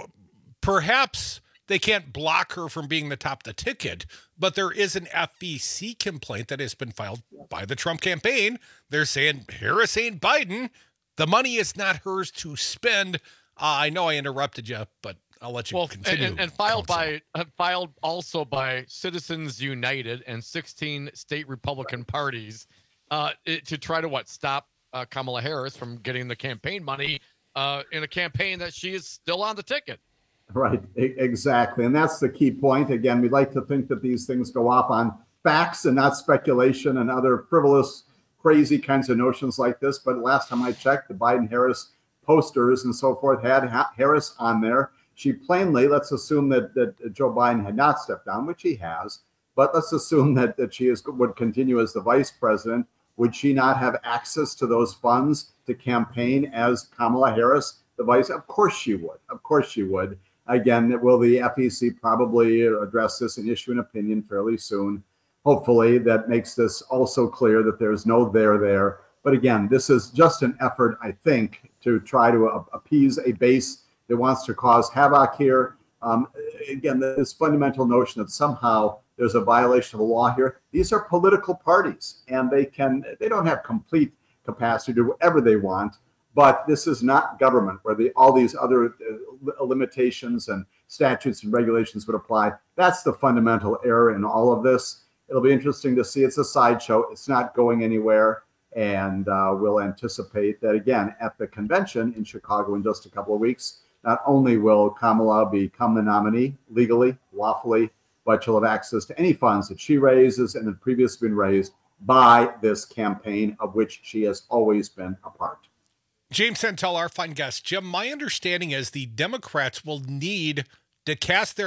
Perhaps they can't block her from being the top of the ticket, but there is an F E C complaint that has been filed by the Trump campaign. They're saying Harris ain't Biden. The money is not hers to spend. Uh, I know I interrupted you, but I'll let you well, continue. And, and filed by uh, filed also by Citizens United and sixteen state Republican parties uh, it, to try to what stop uh, Kamala Harris from getting the campaign money uh, in a campaign that she is still on the ticket. Right, e- exactly. And that's the key point. Again, we like to think that these things go off on facts and not speculation and other frivolous, crazy kinds of notions like this. But last time I checked, the Biden-Harris posters and so forth had ha- Harris on there. She plainly, let's assume that, that Joe Biden had not stepped down, which he has, but let's assume that, that she is would continue as the vice president. Would she not have access to those funds to campaign as Kamala Harris, the vice? Of course she would. Of course she would. Again, will the F E C probably address this and issue an opinion fairly soon? Hopefully that makes this also clear that there's no there there. But again, this is just an effort, I think, to try to appease a base that wants to cause havoc here. Um, again, this fundamental notion that somehow there's a violation of the law here. These are political parties, and they can they don't have complete capacity to do whatever they want. But this is not government where the, all these other uh, limitations and statutes and regulations would apply. That's the fundamental error in all of this. It'll be interesting to see. It's a sideshow. It's not going anywhere. And uh, we'll anticipate that, again, at the convention in Chicago in just a couple of weeks, not only will Kamala become the nominee legally, lawfully, but she'll have access to any funds that she raises and have previously been raised by this campaign of which she has always been a part. James Santel, our fine guest. Jim, my understanding is the Democrats will need to cast their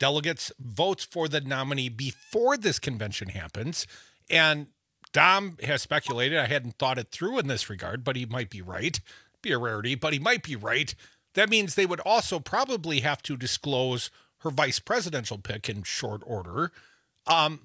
delegates votes for the nominee before this convention happens. And Dom has speculated, I hadn't thought it through in this regard, but he might be right. Be a rarity, but he might be right. That means they would also probably have to disclose her vice presidential pick in short order. Um,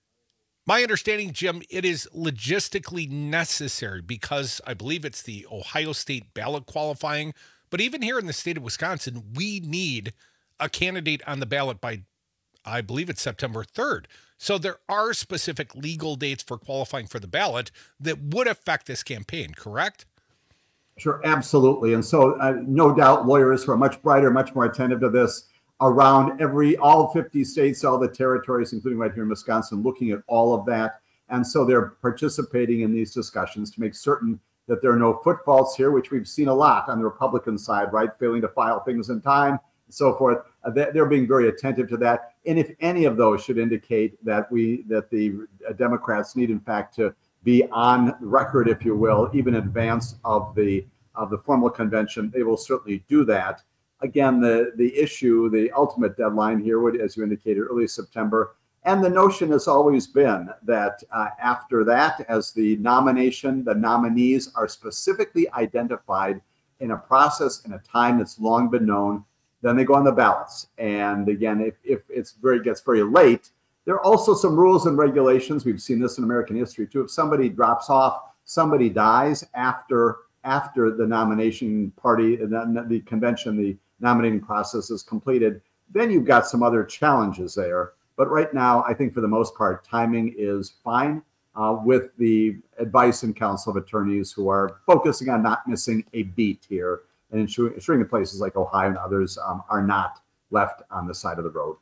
my understanding, Jim, it is logistically necessary because I believe it's the Ohio State ballot qualifying. But even here in the state of Wisconsin, we need a candidate on the ballot by, I believe it's September third. So there are specific legal dates for qualifying for the ballot that would affect this campaign, correct? Sure, absolutely. And so uh, no doubt lawyers who are much brighter, much more attentive to this around every, all fifty states, all the territories, including right here in Wisconsin, looking at all of that. And so they're participating in these discussions to make certain that there are no foot faults here, which we've seen a lot on the Republican side, right? Failing to file things in time and so forth. Uh, they're being very attentive to that. And if any of those should indicate that we, that the uh, Democrats need in fact to be on record, if you will, even in advance of the, of the formal convention, they will certainly do that. Again, the, the issue, the ultimate deadline here would, as you indicated, early September. And the notion has always been that uh, after that, as the nomination, the nominees are specifically identified in a process in a time that's long been known, then they go on the ballots. And again, if, if it's very gets very late, there are also some rules and regulations. We've seen this in American history too. If somebody drops off, somebody dies after after the nomination party, the, the convention, the nominating process is completed, then you've got some other challenges there. But right now, I think for the most part, timing is fine uh, with the advice and counsel of attorneys who are focusing on not missing a beat here and ensuring, ensuring that places like Ohio and others um, are not left on the side of the road.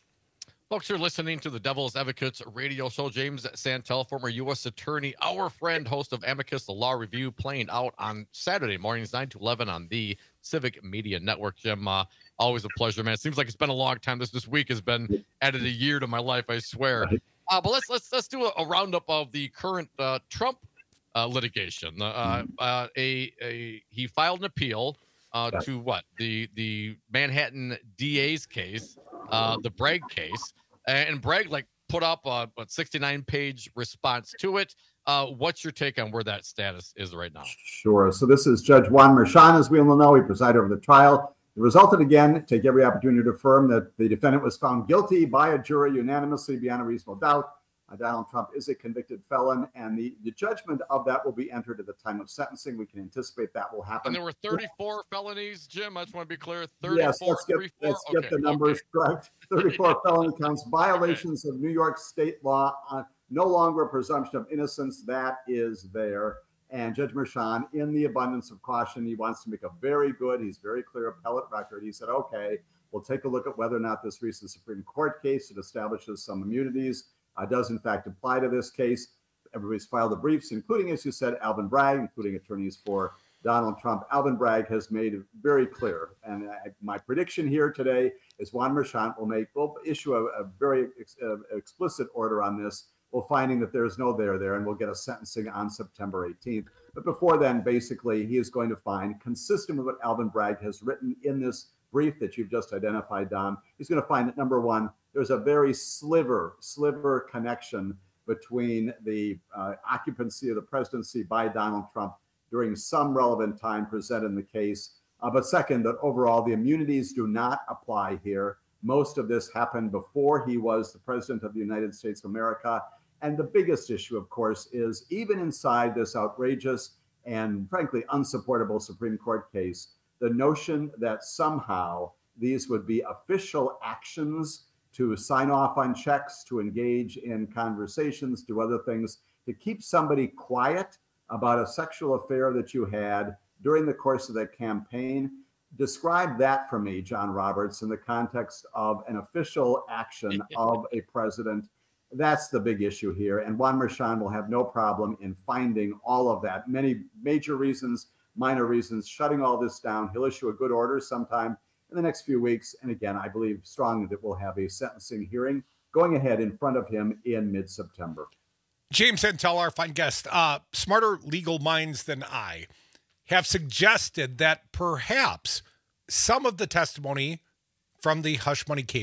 Folks, you're listening to the Devil's Advocates radio show. James Santel, former U S attorney, our friend, host of Amicus, the Law Review, playing out on Saturday mornings, nine to eleven on the Civic Media Network. Jim, uh, always a pleasure, man. It seems like it's been a long time. This this week has been added a year to my life, I swear. Uh, but let's let's let's do a, a roundup of the current uh, Trump uh, litigation. Uh, uh, a a he filed an appeal uh, to what the the Manhattan D A's case, uh, the Bragg case, and Bragg like put up a, a sixty-nine page response to it. Uh, what's your take on where that status is right now? Sure. So this is Judge Juan Merchan, as we all know. He presided over the trial. It resulted again, take every opportunity to affirm that the defendant was found guilty by a jury unanimously beyond a reasonable doubt. Uh, Donald Trump is a convicted felon, and the, the judgment of that will be entered at the time of sentencing. We can anticipate that will happen. And there were thirty-four felonies, Jim. I just want to be clear. thirty-four, yes, let's get, let's get okay, the numbers okay. correct. thirty-four felony counts, violations okay. of New York state law, uh, no longer a presumption of innocence. That is there. And Judge Merchan, in the abundance of caution, he wants to make a very good, he's very clear appellate record. He said, okay, we'll take a look at whether or not this recent Supreme Court case that establishes some immunities uh, does in fact apply to this case. Everybody's filed the briefs, including, as you said, Alvin Bragg, including attorneys for Donald Trump. Alvin Bragg has made it very clear. And I, my prediction here today is Juan Merchan will make, will issue a, a very ex, uh, explicit order on this. We're finding that there's no there there, and we'll get a sentencing on September eighteenth. But before then, basically, he is going to find, consistent with what Alvin Bragg has written in this brief that you've just identified, Don, he's going to find that, number one, there's a very sliver, sliver connection between the uh, occupancy of the presidency by Donald Trump during some relevant time presented in the case. Uh, but second, that overall, the immunities do not apply here. Most of this happened before he was the president of the United States of America. And the biggest issue, of course, is even inside this outrageous and frankly unsupportable Supreme Court case, the notion that somehow these would be official actions to sign off on checks, to engage in conversations, do other things, to keep somebody quiet about a sexual affair that you had during the course of that campaign. Describe that for me, John Roberts, in the context of an official action of a president. That's the big issue here. And Juan Merchan will have no problem in finding all of that. Many major reasons, minor reasons, shutting all this down. He'll issue a good order sometime in the next few weeks. And again, I believe strongly that we'll have a sentencing hearing going ahead in front of him in mid-September. James Santel, our fine guest, uh, smarter legal minds than I have suggested that perhaps some of the testimony from the hush money case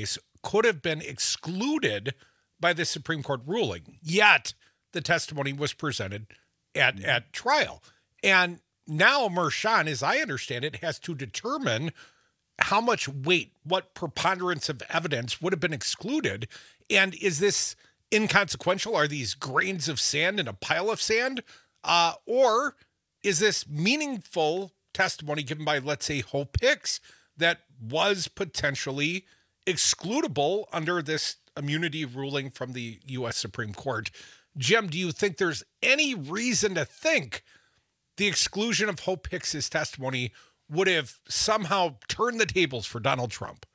could have been excluded by the Supreme Court ruling, yet the testimony was presented at, at trial. And now Merchan, as I understand it, has to determine how much weight, what preponderance of evidence would have been excluded. And is this inconsequential? Are these grains of sand in a pile of sand? Uh, or is this meaningful testimony given by, let's say, Hope Hicks that was potentially excludable under this immunity ruling from the U S Supreme Court? Jim, do you think there's any reason to think the exclusion of Hope Hicks's testimony would have somehow turned the tables for Donald Trump?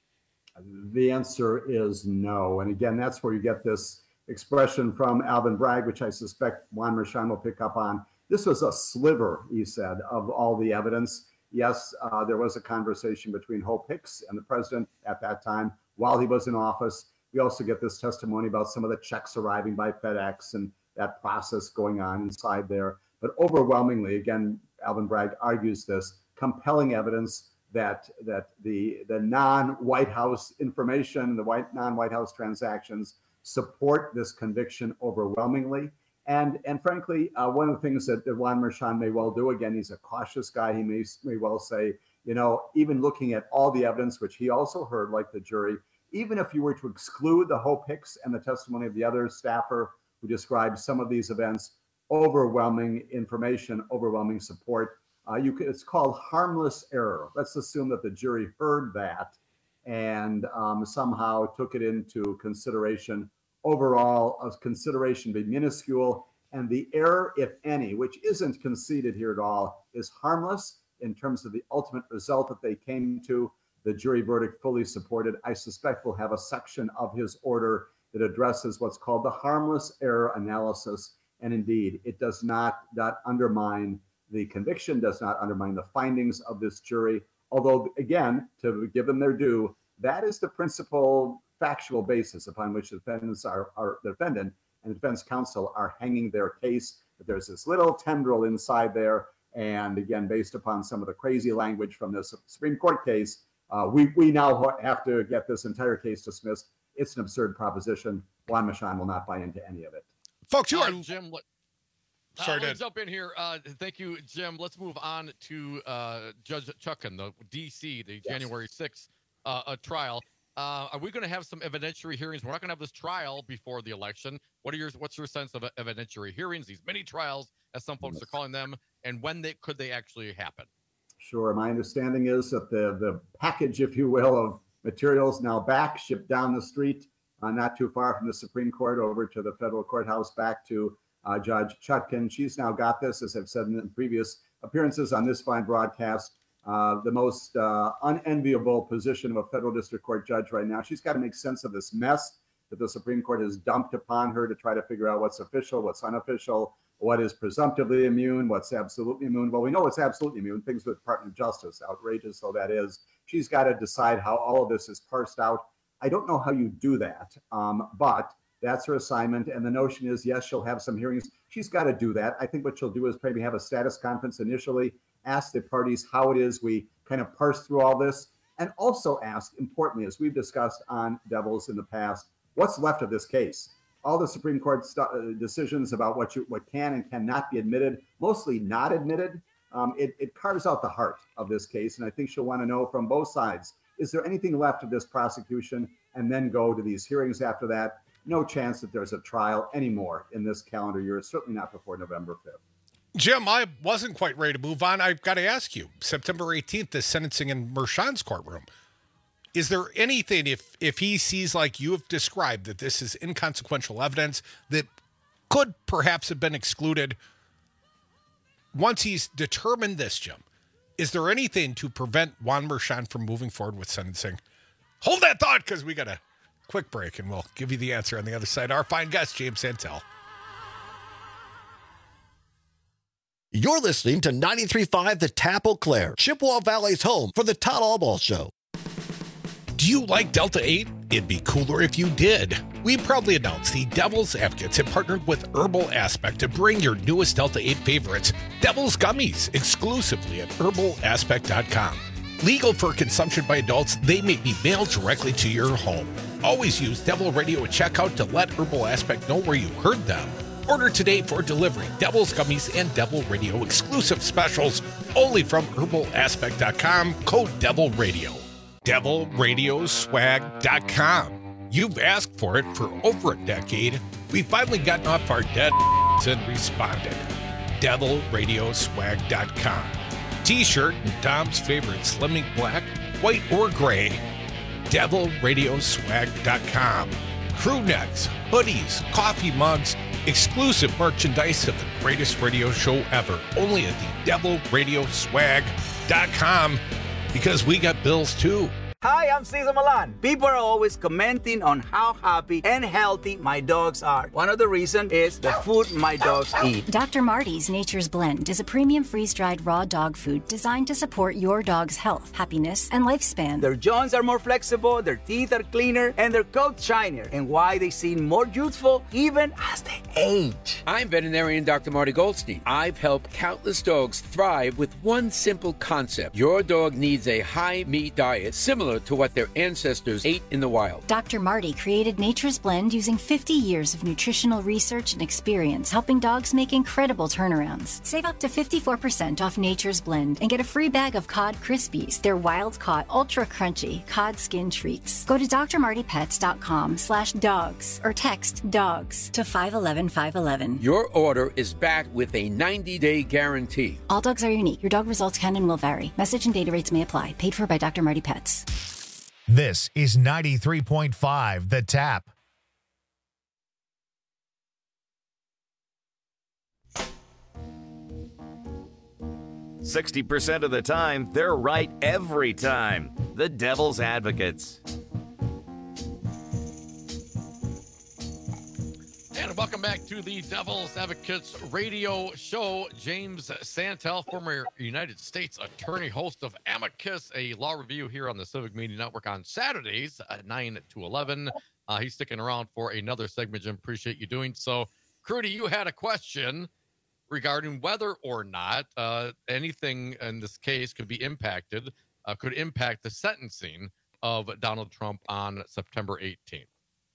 The answer is no. And again, that's where you get this expression from Alvin Bragg, which I suspect Juan Merchan will pick up on. This was a sliver, he said, of all the evidence. Yes, uh, there was a conversation between Hope Hicks and the president at that time while he was in office. We also get this testimony about some of the checks arriving by FedEx and that process going on inside there. But overwhelmingly, again, Alvin Bragg argues this, compelling evidence that that the the non-White House information, the white non-White House transactions support this conviction overwhelmingly. And and frankly, uh, one of the things that, that Juan Merchan may well do, again, he's a cautious guy. He may, may well say, you know, even looking at all the evidence, which he also heard, like the jury, even if you were to exclude the Hope Hicks and the testimony of the other staffer who described some of these events, overwhelming information, overwhelming support. Uh, you could, it's called harmless error. Let's assume that the jury heard that and um, somehow took it into consideration. Overall, a consideration be minuscule, and the error, if any, which isn't conceded here at all, is harmless in terms of the ultimate result that they came to. The jury verdict fully supported. I suspect we'll have a section of his order that addresses what's called the harmless error analysis. And indeed, it does not, not undermine the conviction, does not undermine the findings of this jury. Although, again, to give them their due, that is the principal factual basis upon which the defendants are, are the defendant and the defense counsel are hanging their case. But there's this little tendril inside there. And again, based upon some of the crazy language from this Supreme Court case, uh, we, we now have to get this entire case dismissed. It's an absurd proposition. Juan Merchan will not buy into any of it. Folks, you are... Uh, Jim, let, uh, Sorry, let's jump in here. Uh, thank you, Jim. Let's move on to uh, Judge Chutkan, the D C, the yes. January sixth uh, uh, trial. Uh, are we going to have some evidentiary hearings? We're not going to have this trial before the election. What are your What's your sense of evidentiary hearings, these mini trials, as some folks yes. are calling them, and when they could they actually happen? Sure. My understanding is that the, the package, if you will, of materials now back, shipped down the street, uh, not too far from the Supreme Court over to the federal courthouse, back to uh, Judge Chutkan. She's now got this, as I've said in previous appearances on this fine broadcast, uh, the most uh, unenviable position of a federal district court judge right now. She's got to make sense of this mess that the Supreme Court has dumped upon her to try to figure out what's official, what's unofficial, what is presumptively immune, what's absolutely immune. Well, we know it's absolutely immune, things with the Department of Justice, outrageous though that is. She's got to decide how all of this is parsed out. I don't know how you do that, um, but that's her assignment. And the notion is, yes, she'll have some hearings. She's got to do that. I think what she'll do is maybe have a status conference initially, ask the parties how it is we kind of parse through all this, and also ask, importantly, as we've discussed on Devils in the past, what's left of this case? All the Supreme Court st- decisions about what you what can and cannot be admitted, mostly not admitted, um, it, it carves out the heart of this case. And I think she'll want to know from both sides, is there anything left of this prosecution? And then go to these hearings after that. No chance that there's a trial anymore in this calendar year, certainly not before November fifth. Jim, I wasn't quite ready to move on. I've got to ask you, September eighteenth is sentencing in Merchan's courtroom. Is there anything, if if he sees, like you have described, that this is inconsequential evidence that could perhaps have been excluded, once he's determined this, Jim, is there anything to prevent Juan Merchan from moving forward with sentencing? Hold that thought, because we got a quick break, and we'll give you the answer on the other side. Our fine guest, James Santel. You're listening to ninety-three point five The Tap Eau Claire, Chippewa Valley's home for the Todd Allball Show. Do you like Delta eight? It'd be cooler if you did. We proudly announce the Devil's Advocates have partnered with Herbal Aspect to bring your newest Delta eight favorites, Devil's Gummies, exclusively at herbal aspect dot com. Legal for consumption by adults, they may be mailed directly to your home. Always use Devil Radio at checkout to let Herbal Aspect know where you heard them. Order today for delivery. Devil's Gummies and Devil Radio exclusive specials only from herbal aspect dot com. Code Devil Radio. devil radio swag dot com. You've asked for it for over a decade. We've finally gotten off our dead and responded. devil radio swag dot com. T-shirt in Dom's favorite slimming black, white, or gray. devil radio swag dot com. Crew necks, hoodies, coffee mugs, exclusive merchandise of the greatest radio show ever. Only at the devil radio swag dot com, because we got bills too. Hi, I'm Cesar Milan. People are always commenting on how happy and healthy my dogs are. One of the reasons is the food my dogs eat. Doctor Marty's Nature's Blend is a premium freeze-dried raw dog food designed to support your dog's health, happiness, and lifespan. Their joints are more flexible, their teeth are cleaner, and their coats shinier. And why they seem more youthful even as they age. I'm veterinarian Doctor Marty Goldstein. I've helped countless dogs thrive with one simple concept. Your dog needs a high-meat diet similar to what their ancestors ate in the wild. Doctor Marty created Nature's Blend using fifty years of nutritional research and experience, helping dogs make incredible turnarounds. Save up to fifty-four percent off Nature's Blend and get a free bag of Cod Krispies, their wild-caught, ultra-crunchy cod skin treats. Go to d r marty pets dot com slash dogs or text DOGS to five one one five one one. Your order is backed with a ninety-day guarantee. All dogs are unique. Your dog results can and will vary. Message and data rates may apply. Paid for by Doctor Marty Pets. This is ninety-three point five The Tap. sixty percent of the time, they're right every time. The Devil's Advocates. And welcome back to the Devil's Advocates radio show. James Santel, former United States attorney, host of Amicus, a law review here on the Civic Media Network on Saturdays at nine to eleven. Uh, he's sticking around for another segment, Jim. Appreciate you doing so. Crudy, you had a question regarding whether or not uh, anything in this case could be impacted, uh, could impact the sentencing of Donald Trump on September eighteenth.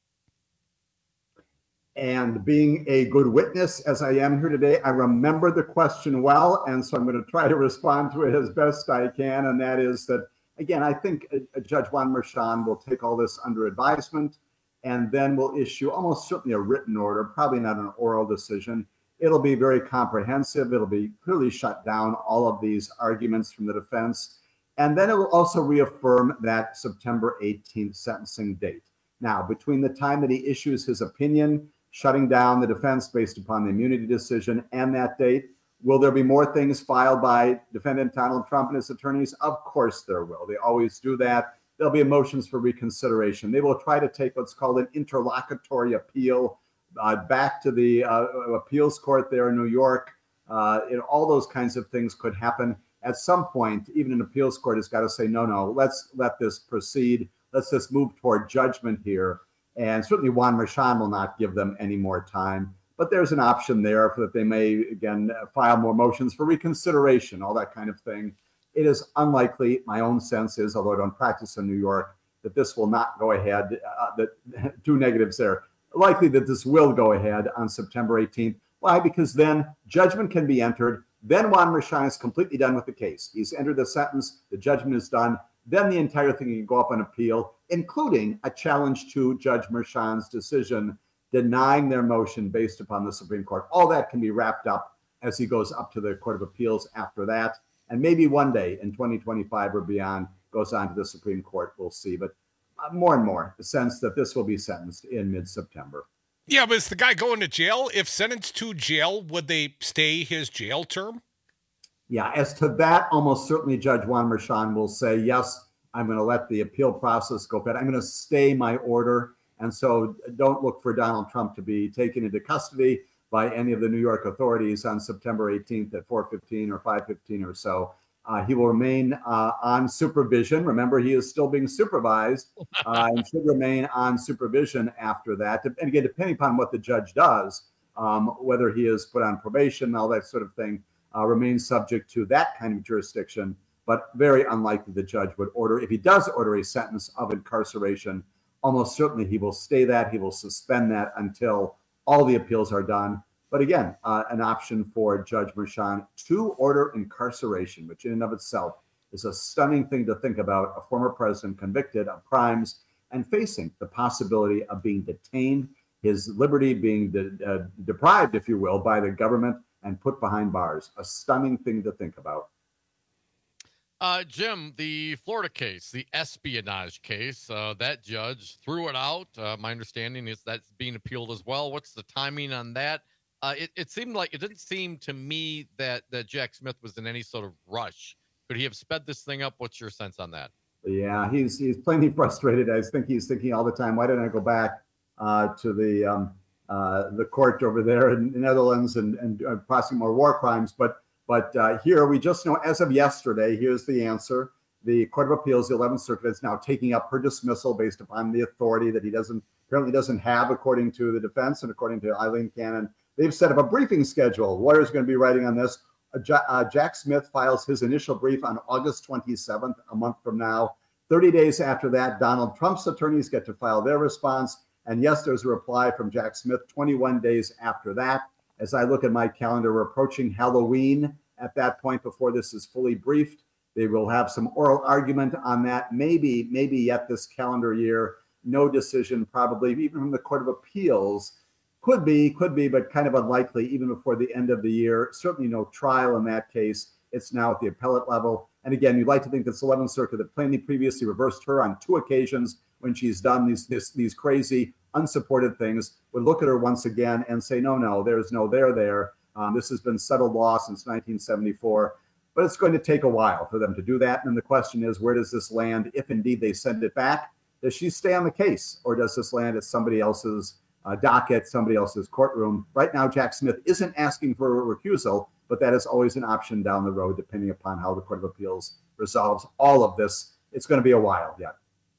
And being a good witness, as I am here today, I remember the question well, and so I'm going to try to respond to it as best I can. And that is that, again, I think uh, Judge Juan Merchan will take all this under advisement, and then will issue almost certainly a written order, probably not an oral decision. It'll be very comprehensive. It'll be clearly shut down all of these arguments from the defense. And then it will also reaffirm that September eighteenth sentencing date. Now, between the time that he issues his opinion, shutting down the defense based upon the immunity decision, and that date, will there be more things filed by defendant Donald Trump and his attorneys? Of course there will. They always do that. There'll be motions for reconsideration. They will try to take what's called an interlocutory appeal uh, back to the uh, appeals court there in New York. Uh, you know, all those kinds of things could happen. At some point, even an appeals court has got to say, no, no, let's let this proceed. Let's just move toward judgment here. And certainly Juan Merchan will not give them any more time. But there's an option there for that they may, again, file more motions for reconsideration, all that kind of thing. It is unlikely, my own sense is, although I don't practice in New York, that this will not go ahead. Uh, that two negatives there. Likely that this will go ahead on September eighteenth. Why? Because then judgment can be entered. Then Juan Merchan is completely done with the case. He's entered the sentence. The judgment is done. Then the entire thing can go up on appeal, including a challenge to Judge Merchan's decision denying their motion based upon the Supreme Court. All that can be wrapped up as he goes up to the Court of Appeals after that. And maybe one day in twenty twenty-five or beyond goes on to the Supreme Court. We'll see. But more and more, the sense that this will be sentenced in mid-September. Yeah, but is the guy going to jail? If sentenced to jail, would they stay his jail term? Yeah, as to that, almost certainly Judge Juan Merchan will say, yes, I'm going to let the appeal process go ahead. I'm going to stay my order. And so don't look for Donald Trump to be taken into custody by any of the New York authorities on September eighteenth at four fifteen or five fifteen or so. Uh, he will remain uh, on supervision. Remember, he is still being supervised uh, and should remain on supervision after that. And again, depending upon what the judge does, um, whether he is put on probation, all that sort of thing, uh, remains subject to that kind of jurisdiction. but very unlikely the judge would order. If he does order a sentence of incarceration, almost certainly he will stay that. He will suspend that until all the appeals are done. But again, uh, an option for Judge Merchan to order incarceration, which in and of itself is a stunning thing to think about. A former president convicted of crimes and facing the possibility of being detained, his liberty being de- uh, deprived, if you will, by the government and put behind bars. A stunning thing to think about. Uh, Jim, the Florida case, the espionage case, uh, that judge threw it out. Uh, my understanding is that's being appealed as well. What's the timing on that? Uh, it, it seemed like it didn't seem to me that, that Jack Smith was in any sort of rush. Could he have sped this thing up? What's your sense on that? Yeah, he's he's plainly frustrated. I think he's thinking all the time, why didn't I go back uh, to the um, uh, the court over there in the Netherlands and, and uh, prosecuting more war crimes? But but uh, here we just know as of yesterday, here's the answer. The Court of Appeals, the eleventh Circuit, is now taking up her dismissal based upon the authority that he doesn't apparently doesn't have, according to the defense and according to Eileen Cannon. They've set up a briefing schedule. Lawyers are going to be writing on this. Uh, uh, Jack Smith files his initial brief on August twenty-seventh, a month from now. thirty days after that, Donald Trump's attorneys get to file their response. And yes, there's a reply from Jack Smith twenty-one days after that. As I look at my calendar, we're approaching Halloween at that point before this is fully briefed. They will have some oral argument on that, maybe, maybe yet this calendar year. No decision, probably, even from the Court of Appeals. Could be, could be, but kind of unlikely even before the end of the year. Certainly no trial in that case. It's now at the appellate level. And again, you'd like to think this eleventh Circuit that plainly previously reversed her on two occasions when she's done these this, these crazy, unsupported things, would look at her once again and say, no, no, there's no there there. Um, this has been settled law since nineteen seventy-four. But it's going to take a while for them to do that. And the question is, where does this land if indeed they send it back? Does she stay on the case, or does this land at somebody else's uh, docket, somebody else's courtroom? Right now, Jack Smith isn't asking for a recusal, but that is always an option down the road, depending upon how the Court of Appeals resolves all of this. It's going to be a while yet.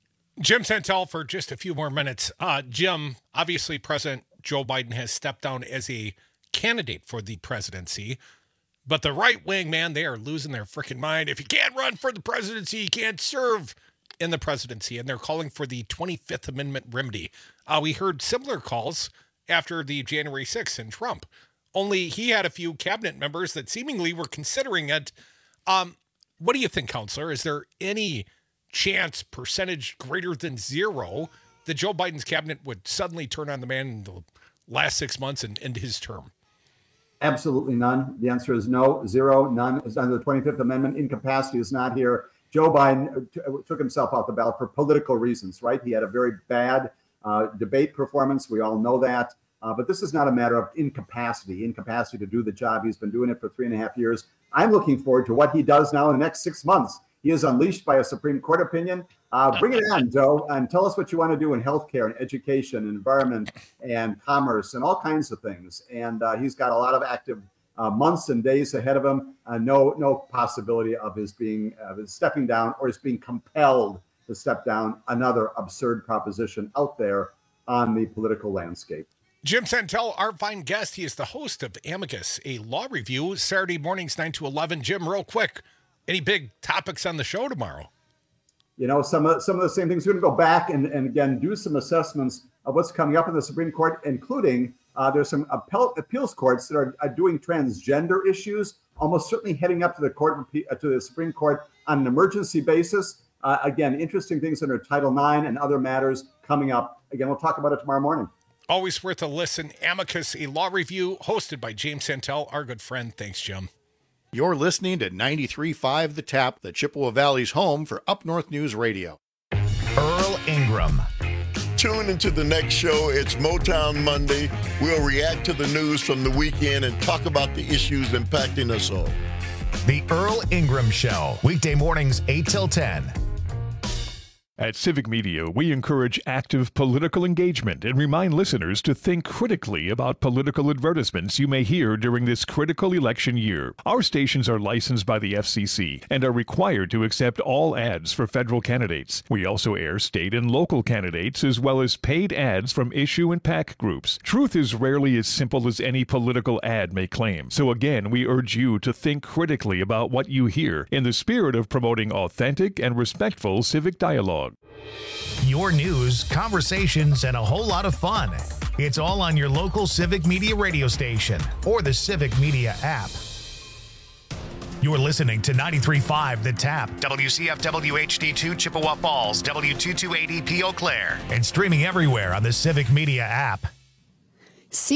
Jim Santel for just a few more minutes. Uh, Jim, obviously President Joe Biden has stepped down as a candidate for the presidency, but the right wing, man, they are losing their freaking mind. If you can't run for the presidency, you can't serve in the presidency, and they're calling for the twenty-fifth Amendment remedy. Uh, we heard similar calls after the January sixth in Trump, only he had a few cabinet members that seemingly were considering it. Um, what do you think, Counselor? Is there any chance, percentage greater than zero, that Joe Biden's cabinet would suddenly turn on the man in the last six months and end his term? Absolutely none. The answer is no, zero, none. Is under the twenty-fifth Amendment. Incapacity is not here. Joe Biden t- took himself off the ballot for political reasons, right? He had a very bad uh, debate performance. We all know that. Uh, but this is not a matter of incapacity, incapacity to do the job. He's been doing it for three and a half years. I'm looking forward to what he does now in the next six months. He is unleashed by a Supreme Court opinion. Uh, bring it on, Joe, and tell us what you want to do in healthcare and education and environment and commerce and all kinds of things. And uh, he's got a lot of active uh, months and days ahead of him. Uh, no, no possibility of his being uh, his stepping down or his being compelled to step down. Another absurd proposition out there on the political landscape. Jim Santel, our fine guest, he is the host of Amicus, a law review, Saturday mornings, nine to eleven. Jim, real quick, any big topics on the show tomorrow? You know, some of, some of the same things. We're going to go back and, and again, do some assessments of what's coming up in the Supreme Court, including uh, there's some appellate appeals courts that are, are doing transgender issues, almost certainly heading up to the court uh, to the Supreme Court on an emergency basis. Uh, again, interesting things under Title nine and other matters coming up. Again, we'll talk about it tomorrow morning. Always worth a listen. Amicus, a law review hosted by James Santel, our good friend. Thanks, Jim. You're listening to ninety-three point five The Tap, the Chippewa Valley's home for Up North News Radio. Earl Ingram. Tune into the next show. It's Motown Monday. We'll react to the news from the weekend and talk about the issues impacting us all. The Earl Ingram Show, weekday mornings eight till ten. At Civic Media, we encourage active political engagement and remind listeners to think critically about political advertisements you may hear during this critical election year. Our stations are licensed by the F C C and are required to accept all ads for federal candidates. We also air state and local candidates as well as paid ads from issue and PAC groups. Truth is rarely as simple as any political ad may claim. So again, we urge you to think critically about what you hear in the spirit of promoting authentic and respectful civic dialogue. Your news, conversations, and a whole lot of fun. It's all on your local Civic Media radio station or the Civic Media app. You're listening to ninety-three point five The Tap, W C F W H D two Chippewa Falls, W two two eight E P Eau Claire, and streaming everywhere on the Civic Media app.